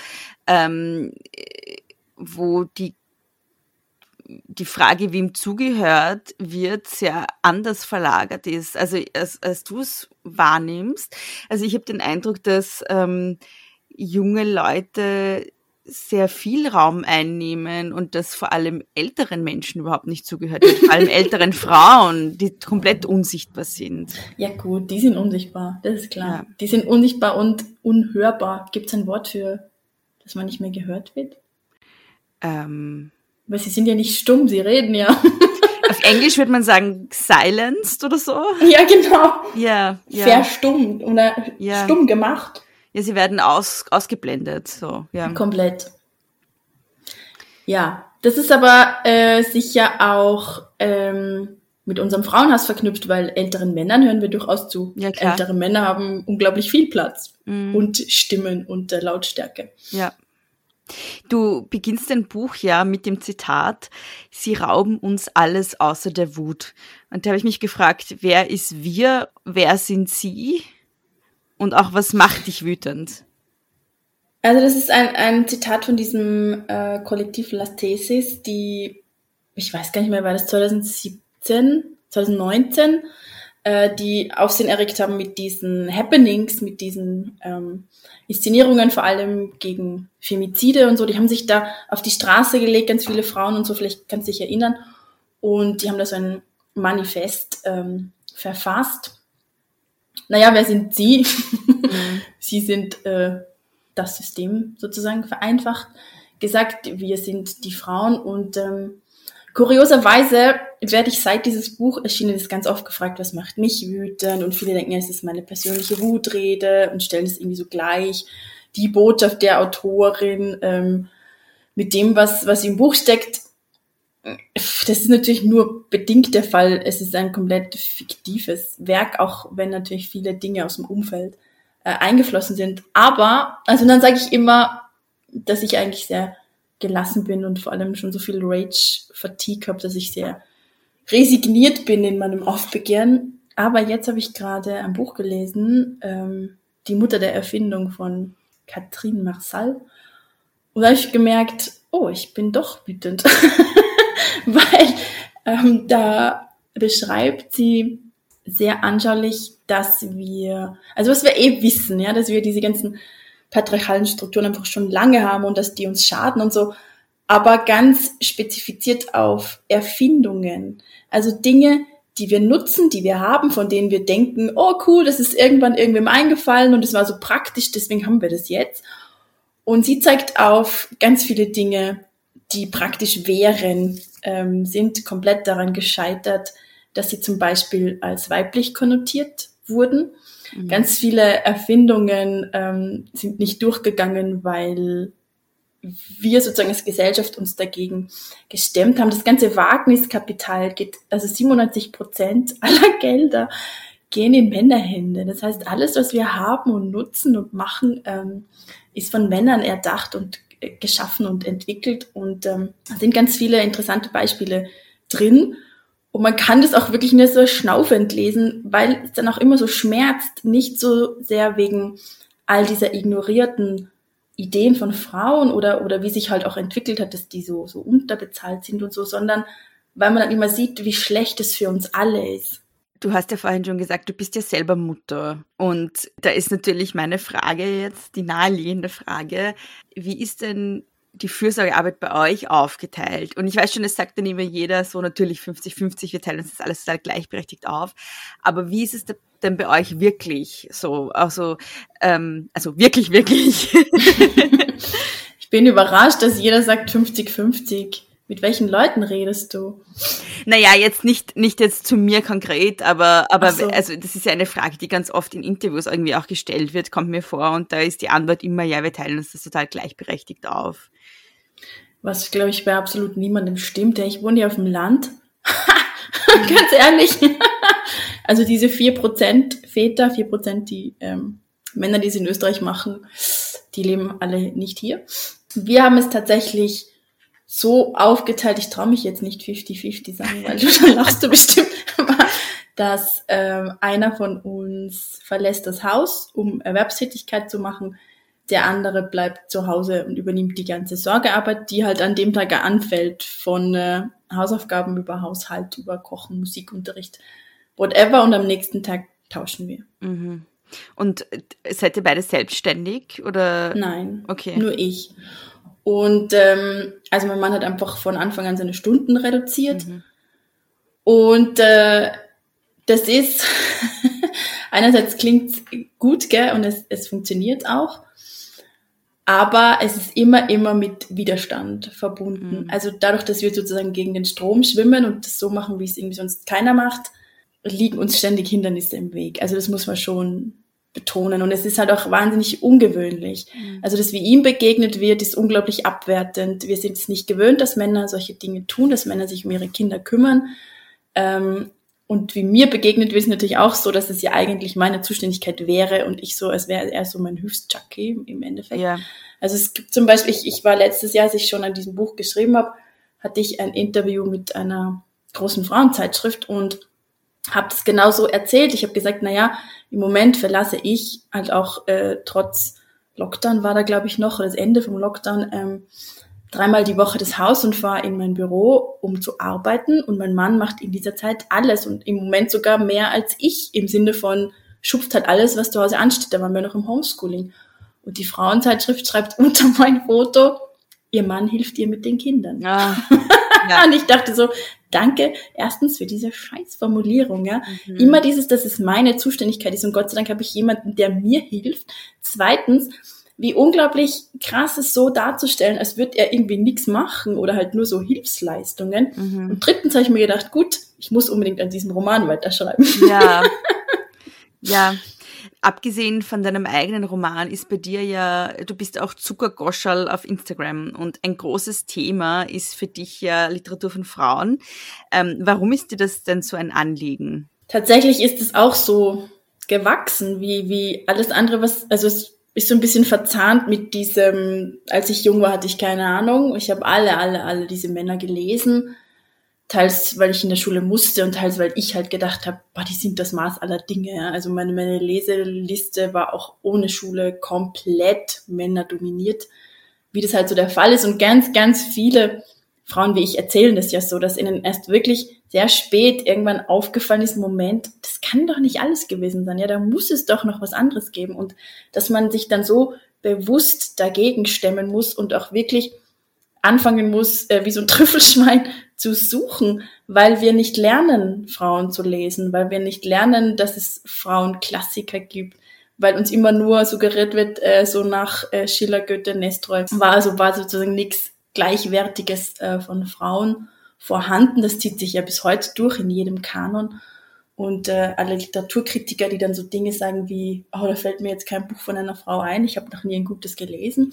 die Frage, wem zugehört wird, sehr anders verlagert ist, also als du es wahrnimmst. Also ich habe den Eindruck, dass junge Leute sehr viel Raum einnehmen und dass vor allem älteren Menschen überhaupt nicht zugehört wird, vor allem älteren Frauen, die komplett unsichtbar sind. Ja gut, die sind unsichtbar, das ist klar. Ja. Die sind unsichtbar und unhörbar. Gibt es ein Wort für, dass man nicht mehr gehört wird? Weil sie sind ja nicht stumm, sie reden ja. Auf Englisch würde man sagen silenced oder so. Ja, genau. Ja. Verstummt oder stumm gemacht. Ja, sie werden ausgeblendet, so, ja. Komplett. Ja, das ist aber sicher auch mit unserem Frauenhass verknüpft, weil älteren Männern hören wir durchaus zu. Ja, klar. Ältere Männer haben unglaublich viel Platz und Stimmen und Lautstärke. Ja. Du beginnst dein Buch ja mit dem Zitat, sie rauben uns alles außer der Wut. Und da habe ich mich gefragt, wer ist wir, wer sind sie und auch was macht dich wütend? Also das ist ein Zitat von diesem Kollektiv Las Tesis, die, ich weiß gar nicht mehr, war das 2019, die Aufsehen erregt haben mit diesen Happenings, mit diesen Inszenierungen, vor allem gegen Femizide und so. Die haben sich da auf die Straße gelegt, ganz viele Frauen und so, vielleicht kannst du dich erinnern. Und die haben da so ein Manifest verfasst. Naja, wer sind sie? Sie sind das System sozusagen vereinfacht gesagt. Wir sind die Frauen und kurioserweise werde ich seit dieses Buch erschienen ist ganz oft gefragt, was macht mich wütend? Und viele denken, ja, es ist meine persönliche Wutrede und stellen es irgendwie so gleich. Die Botschaft der Autorin mit dem, was im Buch steckt, das ist natürlich nur bedingt der Fall. Es ist ein komplett fiktives Werk, auch wenn natürlich viele Dinge aus dem Umfeld eingeflossen sind. Aber, also dann sage ich immer, dass ich eigentlich sehr gelassen bin und vor allem schon so viel Rage-Fatigue habe, dass ich sehr resigniert bin in meinem Aufbegehren. Aber jetzt habe ich gerade ein Buch gelesen, Die Mutter der Erfindung von Catherine Marsal. Und da habe ich gemerkt, oh, ich bin doch wütend. Weil da beschreibt sie sehr anschaulich, dass wir, also was wir wissen, ja, dass wir diese ganzen patriarchalen Strukturen einfach schon lange haben und dass die uns schaden und so, aber ganz spezifiziert auf Erfindungen, also Dinge, die wir nutzen, die wir haben, von denen wir denken, oh cool, das ist irgendwann irgendwem eingefallen und es war so praktisch, deswegen haben wir das jetzt. Und sie zeigt auf ganz viele Dinge, die praktisch wären, sind komplett daran gescheitert, dass sie zum Beispiel als weiblich konnotiert wurden. Mhm. Ganz viele Erfindungen sind nicht durchgegangen, weil wir sozusagen als Gesellschaft uns dagegen gestemmt haben. Das ganze Wagniskapital geht, also 97% aller Gelder gehen in Männerhände. Das heißt, alles, was wir haben und nutzen und machen, ist von Männern erdacht und geschaffen und entwickelt. Und da sind ganz viele interessante Beispiele drin. Und man kann das auch wirklich nur so schnaufend lesen, weil es dann auch immer so schmerzt, nicht so sehr wegen all dieser ignorierten Ideen von Frauen oder wie sich halt auch entwickelt hat, dass die so unterbezahlt sind und so, sondern weil man dann immer sieht, wie schlecht es für uns alle ist. Du hast ja vorhin schon gesagt, du bist ja selber Mutter. Und da ist natürlich meine Frage jetzt, die naheliegende Frage, wie ist denn die Fürsorgearbeit bei euch aufgeteilt? Und ich weiß schon, es sagt dann immer jeder so natürlich 50-50, wir teilen uns das alles total gleichberechtigt auf. Aber wie ist es denn bei euch wirklich so? Also wirklich, wirklich. Ich bin überrascht, dass jeder sagt 50-50. Mit welchen Leuten redest du? Naja, jetzt nicht jetzt zu mir konkret, aber So. Also das ist ja eine Frage, die ganz oft in Interviews irgendwie auch gestellt wird, kommt mir vor. Und da ist die Antwort immer, ja, wir teilen uns das total gleichberechtigt auf. Was, glaube ich, bei absolut niemandem stimmt. Ja, ich wohne ja auf dem Land. Ganz ehrlich. Also diese 4% Väter, 4% die Männer, die es in Österreich machen, die leben alle nicht hier. Wir haben es tatsächlich so aufgeteilt, ich traue mich jetzt nicht 50-50 sagen, weil dann lachst du bestimmt, dass einer von uns verlässt das Haus, um Erwerbstätigkeit zu machen, der andere bleibt zu Hause und übernimmt die ganze Sorgearbeit, die halt an dem Tag anfällt, von Hausaufgaben über Haushalt, über Kochen, Musikunterricht, whatever, und am nächsten Tag tauschen wir. Mhm. Und seid ihr beide selbstständig oder? Nein, okay. Nur ich. Und also mein Mann hat einfach von Anfang an seine Stunden reduziert. Mhm. Und das ist, einerseits klingt's gut, gell, und es funktioniert auch. Aber es ist immer mit Widerstand verbunden. Mhm. Also dadurch, dass wir sozusagen gegen den Strom schwimmen und das so machen, wie es irgendwie sonst keiner macht, liegen uns ständig Hindernisse im Weg. Also das muss man schon betonen. Und es ist halt auch wahnsinnig ungewöhnlich. Mhm. Also das, wie ihm begegnet wird, ist unglaublich abwertend. Wir sind es nicht gewöhnt, dass Männer solche Dinge tun, dass Männer sich um ihre Kinder kümmern. Und wie mir begegnet wird, ist natürlich auch so, dass es ja eigentlich meine Zuständigkeit wäre und ich so, als wäre er so mein Hilfsjackie im Endeffekt. Ja. Also es gibt zum Beispiel, ich war letztes Jahr, als ich schon an diesem Buch geschrieben habe, hatte ich ein Interview mit einer großen Frauenzeitschrift und habe das genauso erzählt. Ich habe gesagt, naja, im Moment verlasse ich halt auch trotz Lockdown war da, glaube ich, noch, das Ende vom Lockdown, 3-mal die Woche das Haus und fahre in mein Büro, um zu arbeiten. Und mein Mann macht in dieser Zeit alles und im Moment sogar mehr als ich, im Sinne von schupft halt alles, was zu Hause ansteht. Da waren wir noch im Homeschooling. Und die Frauenzeitschrift schreibt unter mein Foto, ihr Mann hilft ihr mit den Kindern. Ja. Und ich dachte so, danke erstens für diese Scheißformulierung. Ja. Mhm. Immer dieses, dass es meine Zuständigkeit ist und Gott sei Dank habe ich jemanden, der mir hilft. Zweitens, wie unglaublich krass ist, so darzustellen, als würde er irgendwie nichts machen oder halt nur so Hilfsleistungen. Mhm. Und drittens habe ich mir gedacht, gut, ich muss unbedingt an diesem Roman weiterschreiben. Ja, ja. Abgesehen von deinem eigenen Roman ist bei dir ja, du bist auch Zuckergoscherl auf Instagram und ein großes Thema ist für dich ja Literatur von Frauen. Warum ist dir das denn so ein Anliegen? Tatsächlich ist es auch so gewachsen, wie alles andere, also es ist so ein bisschen verzahnt mit diesem, als ich jung war, hatte ich keine Ahnung. Ich habe alle diese Männer gelesen. Teils, weil ich in der Schule musste und teils, weil ich halt gedacht habe, die sind das Maß aller Dinge. Ja. Also meine Leseliste war auch ohne Schule komplett männerdominiert, wie das halt so der Fall ist. Und ganz, ganz viele Frauen wie ich erzählen das ja so, dass ihnen erst wirklich sehr spät irgendwann aufgefallen ist, Moment, das kann doch nicht alles gewesen sein. Ja, da muss es doch noch was anderes geben. Und dass man sich dann so bewusst dagegen stemmen muss und auch wirklich anfangen muss, wie so ein Trüffelschwein zu suchen, weil wir nicht lernen, Frauen zu lesen, weil wir nicht lernen, dass es Frauenklassiker gibt, weil uns immer nur suggeriert wird, so nach Schiller, Goethe, Nestroy, war sozusagen nichts Gleichwertiges von Frauen vorhanden. Das zieht sich ja bis heute durch in jedem Kanon. Und alle Literaturkritiker, die dann so Dinge sagen wie, da fällt mir jetzt kein Buch von einer Frau ein, ich habe noch nie ein gutes gelesen.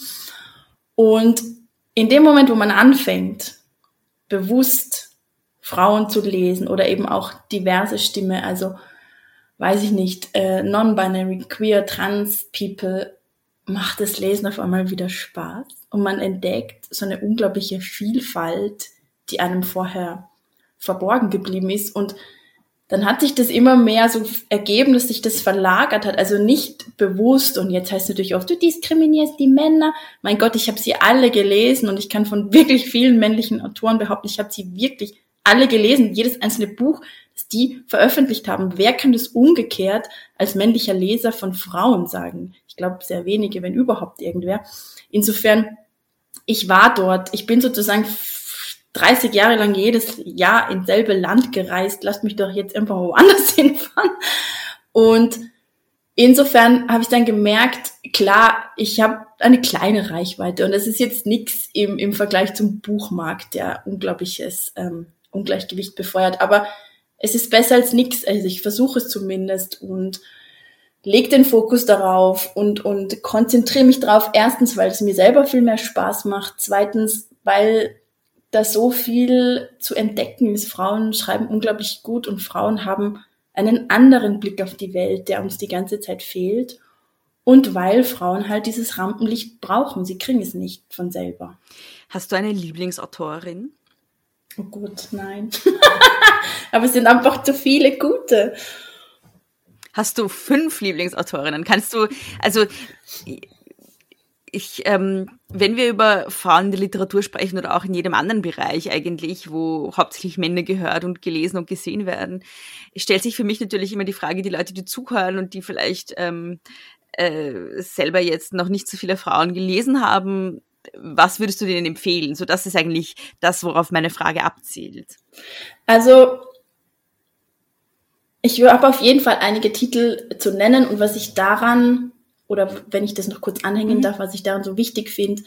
Und in dem Moment, wo man anfängt, bewusst Frauen zu lesen oder eben auch diverse Stimme, also weiß ich nicht, non-binary, queer, trans people, macht das Lesen auf einmal wieder Spaß und man entdeckt so eine unglaubliche Vielfalt, die einem vorher verborgen geblieben ist. Und dann hat sich das immer mehr so ergeben, dass sich das verlagert hat, also nicht bewusst. Und jetzt heißt es natürlich oft, du diskriminierst die Männer. Mein Gott, ich habe sie alle gelesen und ich kann von wirklich vielen männlichen Autoren behaupten, ich habe sie wirklich alle gelesen, jedes einzelne Buch, das die veröffentlicht haben. Wer kann das umgekehrt als männlicher Leser von Frauen sagen? Ich glaube, sehr wenige, wenn überhaupt irgendwer. Insofern ich war dort. Ich bin sozusagen 30 Jahre lang jedes Jahr ins selbe Land gereist. Lasst mich doch jetzt einfach woanders hinfahren. Und insofern habe ich dann gemerkt, klar, ich habe eine kleine Reichweite und das ist jetzt nichts im Vergleich zum Buchmarkt, der unglaubliches Ungleichgewicht befeuert. Aber es ist besser als nichts. Also ich versuche es zumindest und lege den Fokus darauf und konzentriere mich darauf. Erstens, weil es mir selber viel mehr Spaß macht. Zweitens, weil da so viel zu entdecken ist. Frauen schreiben unglaublich gut und Frauen haben einen anderen Blick auf die Welt, der uns die ganze Zeit fehlt. Und weil Frauen halt dieses Rampenlicht brauchen. Sie kriegen es nicht von selber. Hast du eine Lieblingsautorin? Oh gut, nein. Aber es sind einfach zu viele gute. Hast du 5 Lieblingsautorinnen? Kannst du, also wenn wir über Frauen in der Literatur sprechen oder auch in jedem anderen Bereich eigentlich, wo hauptsächlich Männer gehört und gelesen und gesehen werden, stellt sich für mich natürlich immer die Frage, die Leute, die zuhören und die vielleicht selber jetzt noch nicht so viele Frauen gelesen haben, was würdest du denen empfehlen? So, das ist eigentlich das, worauf meine Frage abzielt. Also ich habe auf jeden Fall einige Titel zu nennen und was ich daran, oder wenn ich das noch kurz anhängen darf, was ich daran so wichtig finde,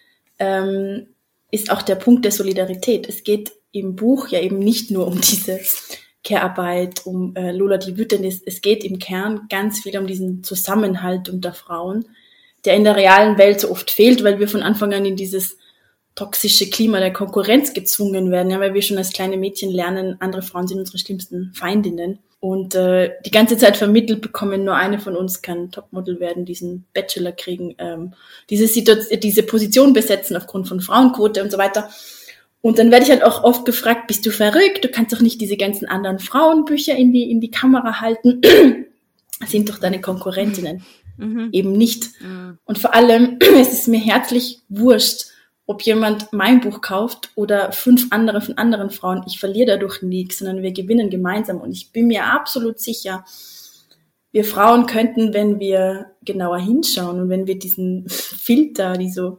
ist auch der Punkt der Solidarität. Es geht im Buch ja eben nicht nur um diese Care-Arbeit, um Lola die Wütendnis. Es geht im Kern ganz viel um diesen Zusammenhalt unter Frauen, der in der realen Welt so oft fehlt, weil wir von Anfang an in dieses toxische Klima der Konkurrenz gezwungen werden, ja, weil wir schon als kleine Mädchen lernen, andere Frauen sind unsere schlimmsten Feindinnen. Und die ganze Zeit vermittelt bekommen, nur eine von uns kann Topmodel werden, diesen Bachelor kriegen, diese Position besetzen aufgrund von Frauenquote und so weiter. Und dann werde ich halt auch oft gefragt, bist du verrückt? Du kannst doch nicht diese ganzen anderen Frauenbücher in die Kamera halten. Das sind doch deine Konkurrentinnen. Eben nicht. Und vor allem es ist mir herzlich wurscht, ob jemand mein Buch kauft oder 5 andere von anderen Frauen. Ich verliere dadurch nichts, sondern wir gewinnen gemeinsam. Und ich bin mir absolut sicher, wir Frauen könnten, wenn wir genauer hinschauen und wenn wir diesen Filter, diese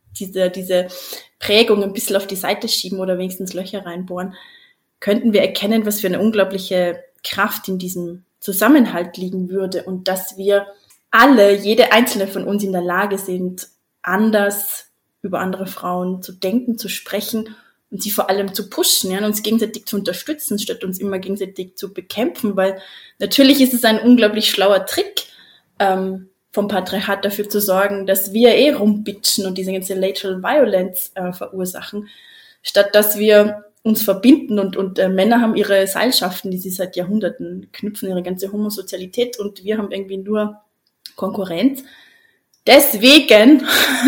Prägung ein bisschen auf die Seite schieben oder wenigstens Löcher reinbohren, könnten wir erkennen, was für eine unglaubliche Kraft in diesem Zusammenhalt liegen würde und dass wir alle, jede einzelne von uns in der Lage sind, anders über andere Frauen zu denken, zu sprechen und sie vor allem zu pushen, ja, und uns gegenseitig zu unterstützen, statt uns immer gegenseitig zu bekämpfen, weil natürlich ist es ein unglaublich schlauer Trick vom Patriarchat dafür zu sorgen, dass wir rumbitchen und diese ganze Lateral Violence verursachen, statt dass wir uns verbinden und Männer haben ihre Seilschaften, die sie seit Jahrhunderten knüpfen, ihre ganze Homosozialität und wir haben irgendwie nur Konkurrenz. Deswegen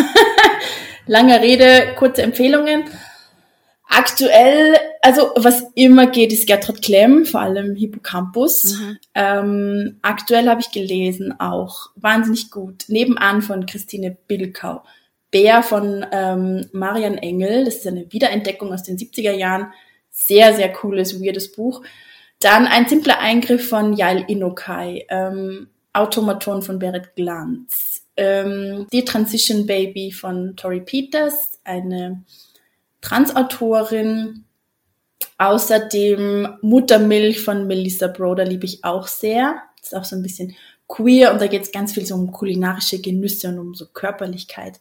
lange Rede, kurze Empfehlungen. Aktuell, also was immer geht, ist Gertrud Klemm, vor allem Hippocampus. Aktuell habe ich gelesen, auch wahnsinnig gut, nebenan von Christine Bilkau. Bär von Marian Engel, das ist eine Wiederentdeckung aus den 70er Jahren. Sehr, sehr cooles, weirdes Buch. Dann Ein simpler Eingriff von Yael Inokai, Automaton von Berit Glanz. Die Transition Baby von Tori Peters, eine Transautorin. Außerdem Muttermilch von Melissa Broder liebe ich auch sehr. Das ist auch so ein bisschen queer und da geht es ganz viel so um kulinarische Genüsse und um so Körperlichkeit.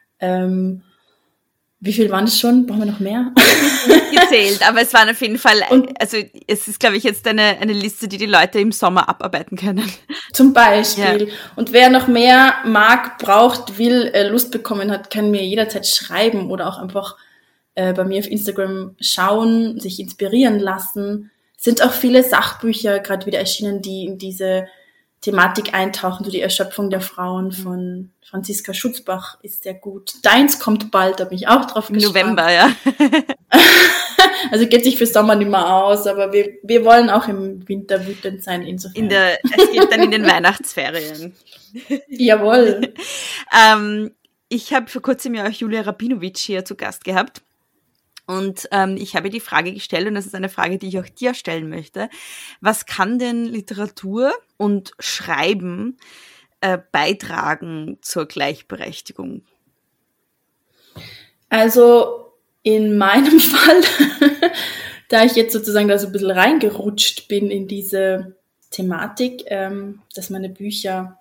Wie viel waren es schon? Brauchen wir noch mehr? Nicht gezählt, aber es waren auf jeden Fall, also es ist, glaube ich, jetzt eine Liste, die Leute im Sommer abarbeiten können. Zum Beispiel. Ja. Und wer noch mehr mag, braucht, will, Lust bekommen hat, kann mir jederzeit schreiben oder auch einfach bei mir auf Instagram schauen, sich inspirieren lassen. Es sind auch viele Sachbücher gerade wieder erschienen, die in diese Thematik eintauchen, so die Erschöpfung der Frauen von Franziska Schutzbach ist sehr gut. Deins kommt bald, da bin ich auch drauf gespannt. November, ja. Also geht sich für Sommer nicht mehr aus, aber wir wollen auch im Winter wütend sein, insofern. Es geht dann in den Weihnachtsferien. Jawohl. Ich habe vor kurzem ja auch Julia Rabinowitsch hier zu Gast gehabt. Und ich habe die Frage gestellt, und das ist eine Frage, die ich auch dir stellen möchte. Was kann denn Literatur und Schreiben beitragen zur Gleichberechtigung? Also in meinem Fall, da ich jetzt sozusagen da so ein bisschen reingerutscht bin in diese Thematik, dass meine Bücher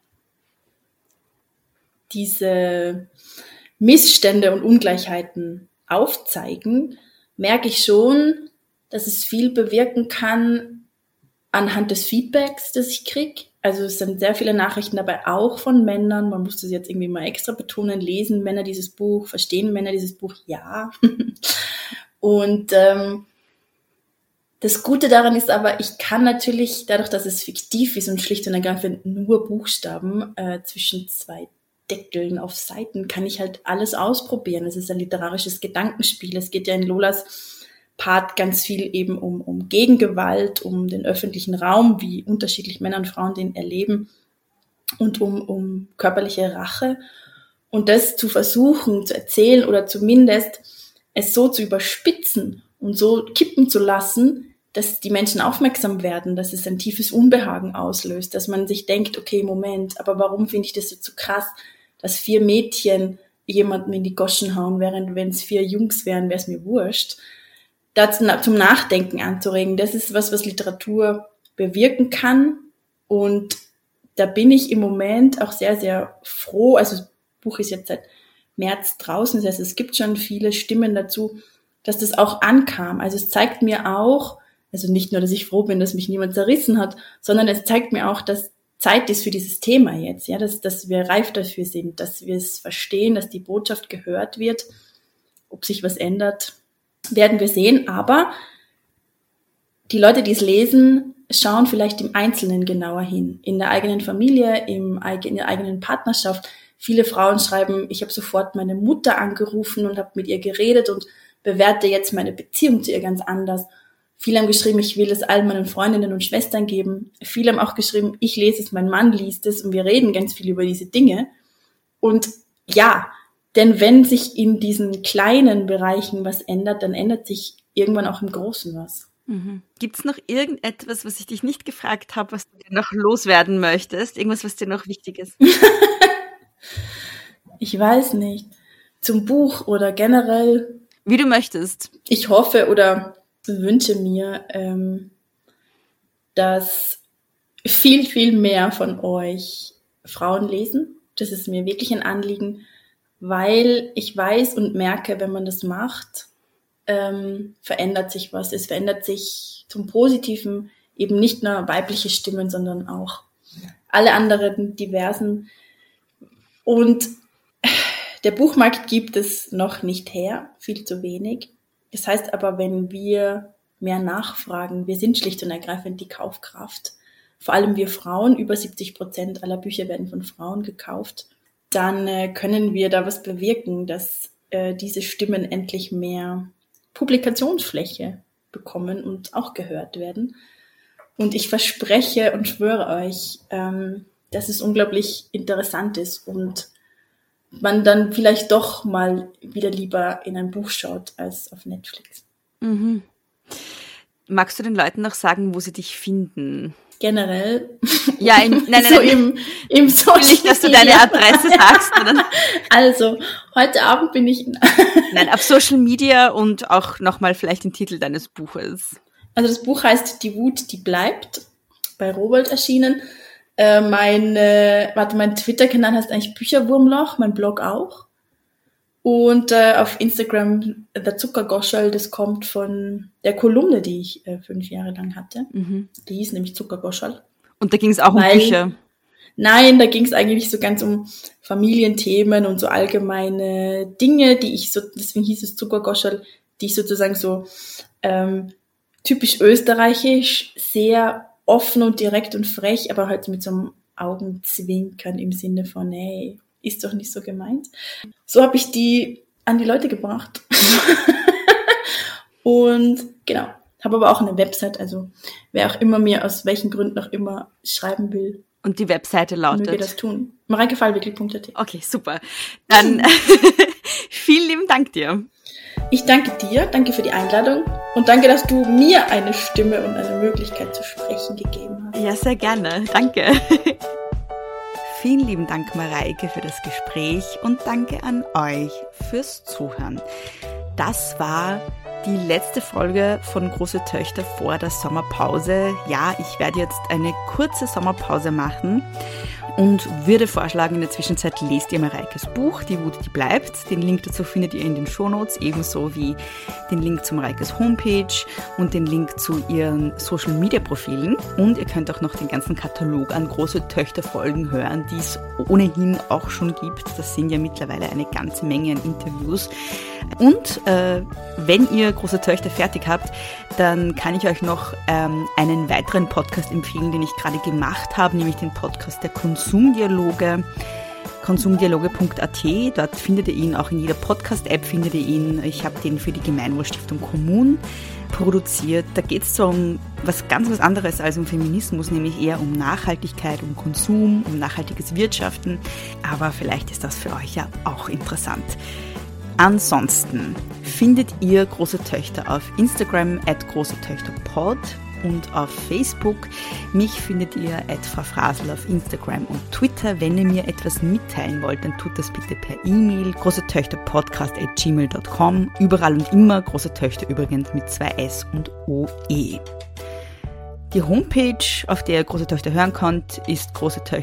diese Missstände und Ungleichheiten aufzeigen, merke ich schon, dass es viel bewirken kann anhand des Feedbacks, das ich kriege. Also es sind sehr viele Nachrichten dabei, auch von Männern. Man muss das jetzt irgendwie mal extra betonen. Lesen Männer dieses Buch? Verstehen Männer dieses Buch? Ja. Und das Gute daran ist aber, ich kann natürlich, dadurch, dass es fiktiv ist und schlicht und ergreifend nur Buchstaben zwischen zwei Deckeln auf Seiten, kann ich halt alles ausprobieren. Es ist ein literarisches Gedankenspiel. Es geht ja in Lolas Part ganz viel eben um Gegengewalt, um den öffentlichen Raum, wie unterschiedlich Männer und Frauen den erleben, und um körperliche Rache. Und das zu versuchen, zu erzählen oder zumindest es so zu überspitzen und so kippen zu lassen, dass die Menschen aufmerksam werden, dass es ein tiefes Unbehagen auslöst, dass man sich denkt, okay, Moment, aber warum finde ich das jetzt so krass, dass 4 Mädchen jemandem in die Goschen hauen, während wenn es 4 Jungs wären, wäre es mir wurscht. Dazu zum Nachdenken anzuregen, das ist was Literatur bewirken kann, und da bin ich im Moment auch sehr, sehr froh. Also das Buch ist jetzt seit März draußen, das heißt, es gibt schon viele Stimmen dazu, dass das auch ankam. Also es zeigt mir auch, also nicht nur, dass ich froh bin, dass mich niemand zerrissen hat, sondern es zeigt mir auch, dass Zeit ist für dieses Thema jetzt, ja, dass wir reif dafür sind, dass wir es verstehen, dass die Botschaft gehört wird. Ob sich was ändert, werden wir sehen, aber die Leute, die es lesen, schauen vielleicht im Einzelnen genauer hin, in der eigenen Familie, in der eigenen Partnerschaft. Viele Frauen schreiben, ich habe sofort meine Mutter angerufen und habe mit ihr geredet und bewerte jetzt meine Beziehung zu ihr ganz anders. Viele haben geschrieben, ich will es allen meinen Freundinnen und Schwestern geben. Viele haben auch geschrieben, ich lese es, mein Mann liest es, und wir reden ganz viel über diese Dinge. Und ja, denn wenn sich in diesen kleinen Bereichen was ändert, dann ändert sich irgendwann auch im Großen was. Mhm. Gibt es noch irgendetwas, was ich dich nicht gefragt habe, was du noch loswerden möchtest? Irgendwas, was dir noch wichtig ist? Ich weiß nicht. Zum Buch oder generell? Wie du möchtest. Ich hoffe oder wünsche mir, dass viel, viel mehr von euch Frauen lesen. Das ist mir wirklich ein Anliegen, weil ich weiß und merke, wenn man das macht, verändert sich was. Es verändert sich zum Positiven, eben nicht nur weibliche Stimmen, sondern auch alle anderen diversen. Und der Buchmarkt gibt es noch nicht her, viel zu wenig. Das heißt aber, wenn wir mehr nachfragen, wir sind schlicht und ergreifend die Kaufkraft, vor allem wir Frauen, über 70% aller Bücher werden von Frauen gekauft, dann können wir da was bewirken, dass diese Stimmen endlich mehr Publikationsfläche bekommen und auch gehört werden. Und ich verspreche und schwöre euch, dass es unglaublich interessant ist und man dann vielleicht doch mal wieder lieber in ein Buch schaut als auf Netflix. Mhm. Magst du den Leuten noch sagen, wo sie dich finden? Generell? Ja, nein, so im Social nicht, dass du deine Adresse sagst. Oder? Also, heute Abend bin ich... Nein, auf Social Media und auch nochmal vielleicht den Titel deines Buches. Also das Buch heißt Die Wut, die bleibt, bei Rowohlt erschienen. Mein Twitter-Kanal heißt eigentlich Bücherwurmloch, mein Blog auch. Und auf Instagram der Zuckergoschel, das kommt von der Kolumne, die ich 5 Jahre lang hatte. Mhm. Die hieß nämlich Zuckergoschel. Und da ging es auch um Bücher? Nein, da ging es eigentlich so ganz um Familienthemen und so allgemeine Dinge, die ich so, deswegen hieß es Zuckergoschel, die ich sozusagen so typisch österreichisch, sehr offen und direkt und frech, aber halt mit so einem Augenzwinkern im Sinne von, hey, ist doch nicht so gemeint. So habe ich die an die Leute gebracht. Und genau, habe aber auch eine Website, also wer auch immer mir aus welchen Gründen auch immer schreiben will. Und die Webseite lautet? Möge das tun. mareikefallwickel.at. Okay, super. Dann vielen lieben Dank dir. Ich danke dir, danke für die Einladung und danke, dass du mir eine Stimme und eine Möglichkeit zu sprechen gegeben hast. Ja, sehr gerne. Danke. Vielen lieben Dank, Mareike, für das Gespräch und danke an euch fürs Zuhören. Das war die letzte Folge von Große Töchter vor der Sommerpause. Ja, ich werde jetzt eine kurze Sommerpause machen und würde vorschlagen, in der Zwischenzeit lest ihr Mareikes Buch, Die Wut, die bleibt. Den Link dazu findet ihr in den Shownotes, ebenso wie den Link zu Mareikes Homepage und den Link zu ihren Social-Media-Profilen. Und ihr könnt auch noch den ganzen Katalog an Große Töchter-Folgen hören, die es ohnehin auch schon gibt. Das sind ja mittlerweile eine ganze Menge an Interviews. Und wenn ihr Große Töchter fertig habt, dann kann ich euch noch einen weiteren Podcast empfehlen, den ich gerade gemacht habe, nämlich den Podcast der Konsumdialoge, konsumdialoge.at. Dort findet ihr ihn, auch in jeder Podcast-App findet ihr ihn. Ich habe den für die Gemeinwohlstiftung Kommun produziert. Da geht es so um was anderes als um Feminismus, nämlich eher um Nachhaltigkeit, um Konsum, um nachhaltiges Wirtschaften. Aber vielleicht ist das für euch ja auch interessant. Ansonsten findet ihr Große Töchter auf Instagram @großetöchterpod und auf Facebook. Mich findet ihr @frafrasel auf Instagram und Twitter. Wenn ihr mir etwas mitteilen wollt, dann tut das bitte per E-Mail großetöchterpodcast@gmail.com. Überall und immer Große Töchter übrigens mit 2 S und OE. Die Homepage, auf der ihr Große Töchter hören könnt, ist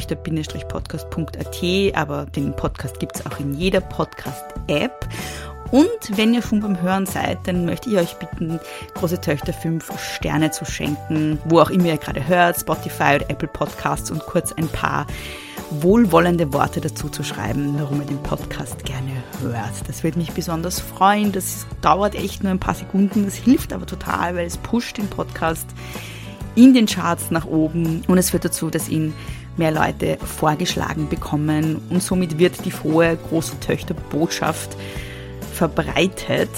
großetöchter-podcast.at, aber den Podcast gibt es auch in jeder Podcast-App. Und wenn ihr schon beim Hören seid, dann möchte ich euch bitten, Große Töchter 5 Sterne zu schenken, wo auch immer ihr gerade hört, Spotify oder Apple Podcasts, und kurz ein paar wohlwollende Worte dazu zu schreiben, warum ihr den Podcast gerne hört. Das würde mich besonders freuen. Das dauert echt nur ein paar Sekunden, das hilft aber total, weil es pusht den Podcast in den Charts nach oben und es führt dazu, dass ihn mehr Leute vorgeschlagen bekommen und somit wird die frohe Große Töchter Botschaft verbreitet.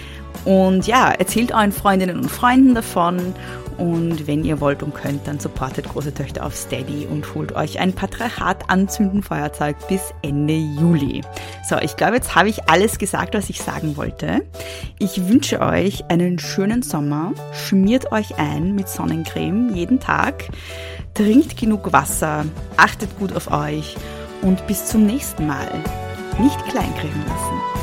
Und ja, erzählt euren Freundinnen und Freunden davon und wenn ihr wollt und könnt, dann supportet Große Töchter auf Steady und holt euch ein Patriarchat-Anzünden-Feuerzeug bis Ende Juli. So, ich glaube, jetzt habe ich alles gesagt, was ich sagen wollte. Ich wünsche euch einen schönen Sommer. Schmiert euch ein mit Sonnencreme jeden Tag. Trinkt genug Wasser. Achtet gut auf euch. Und bis zum nächsten Mal. Nicht kleinkriegen lassen.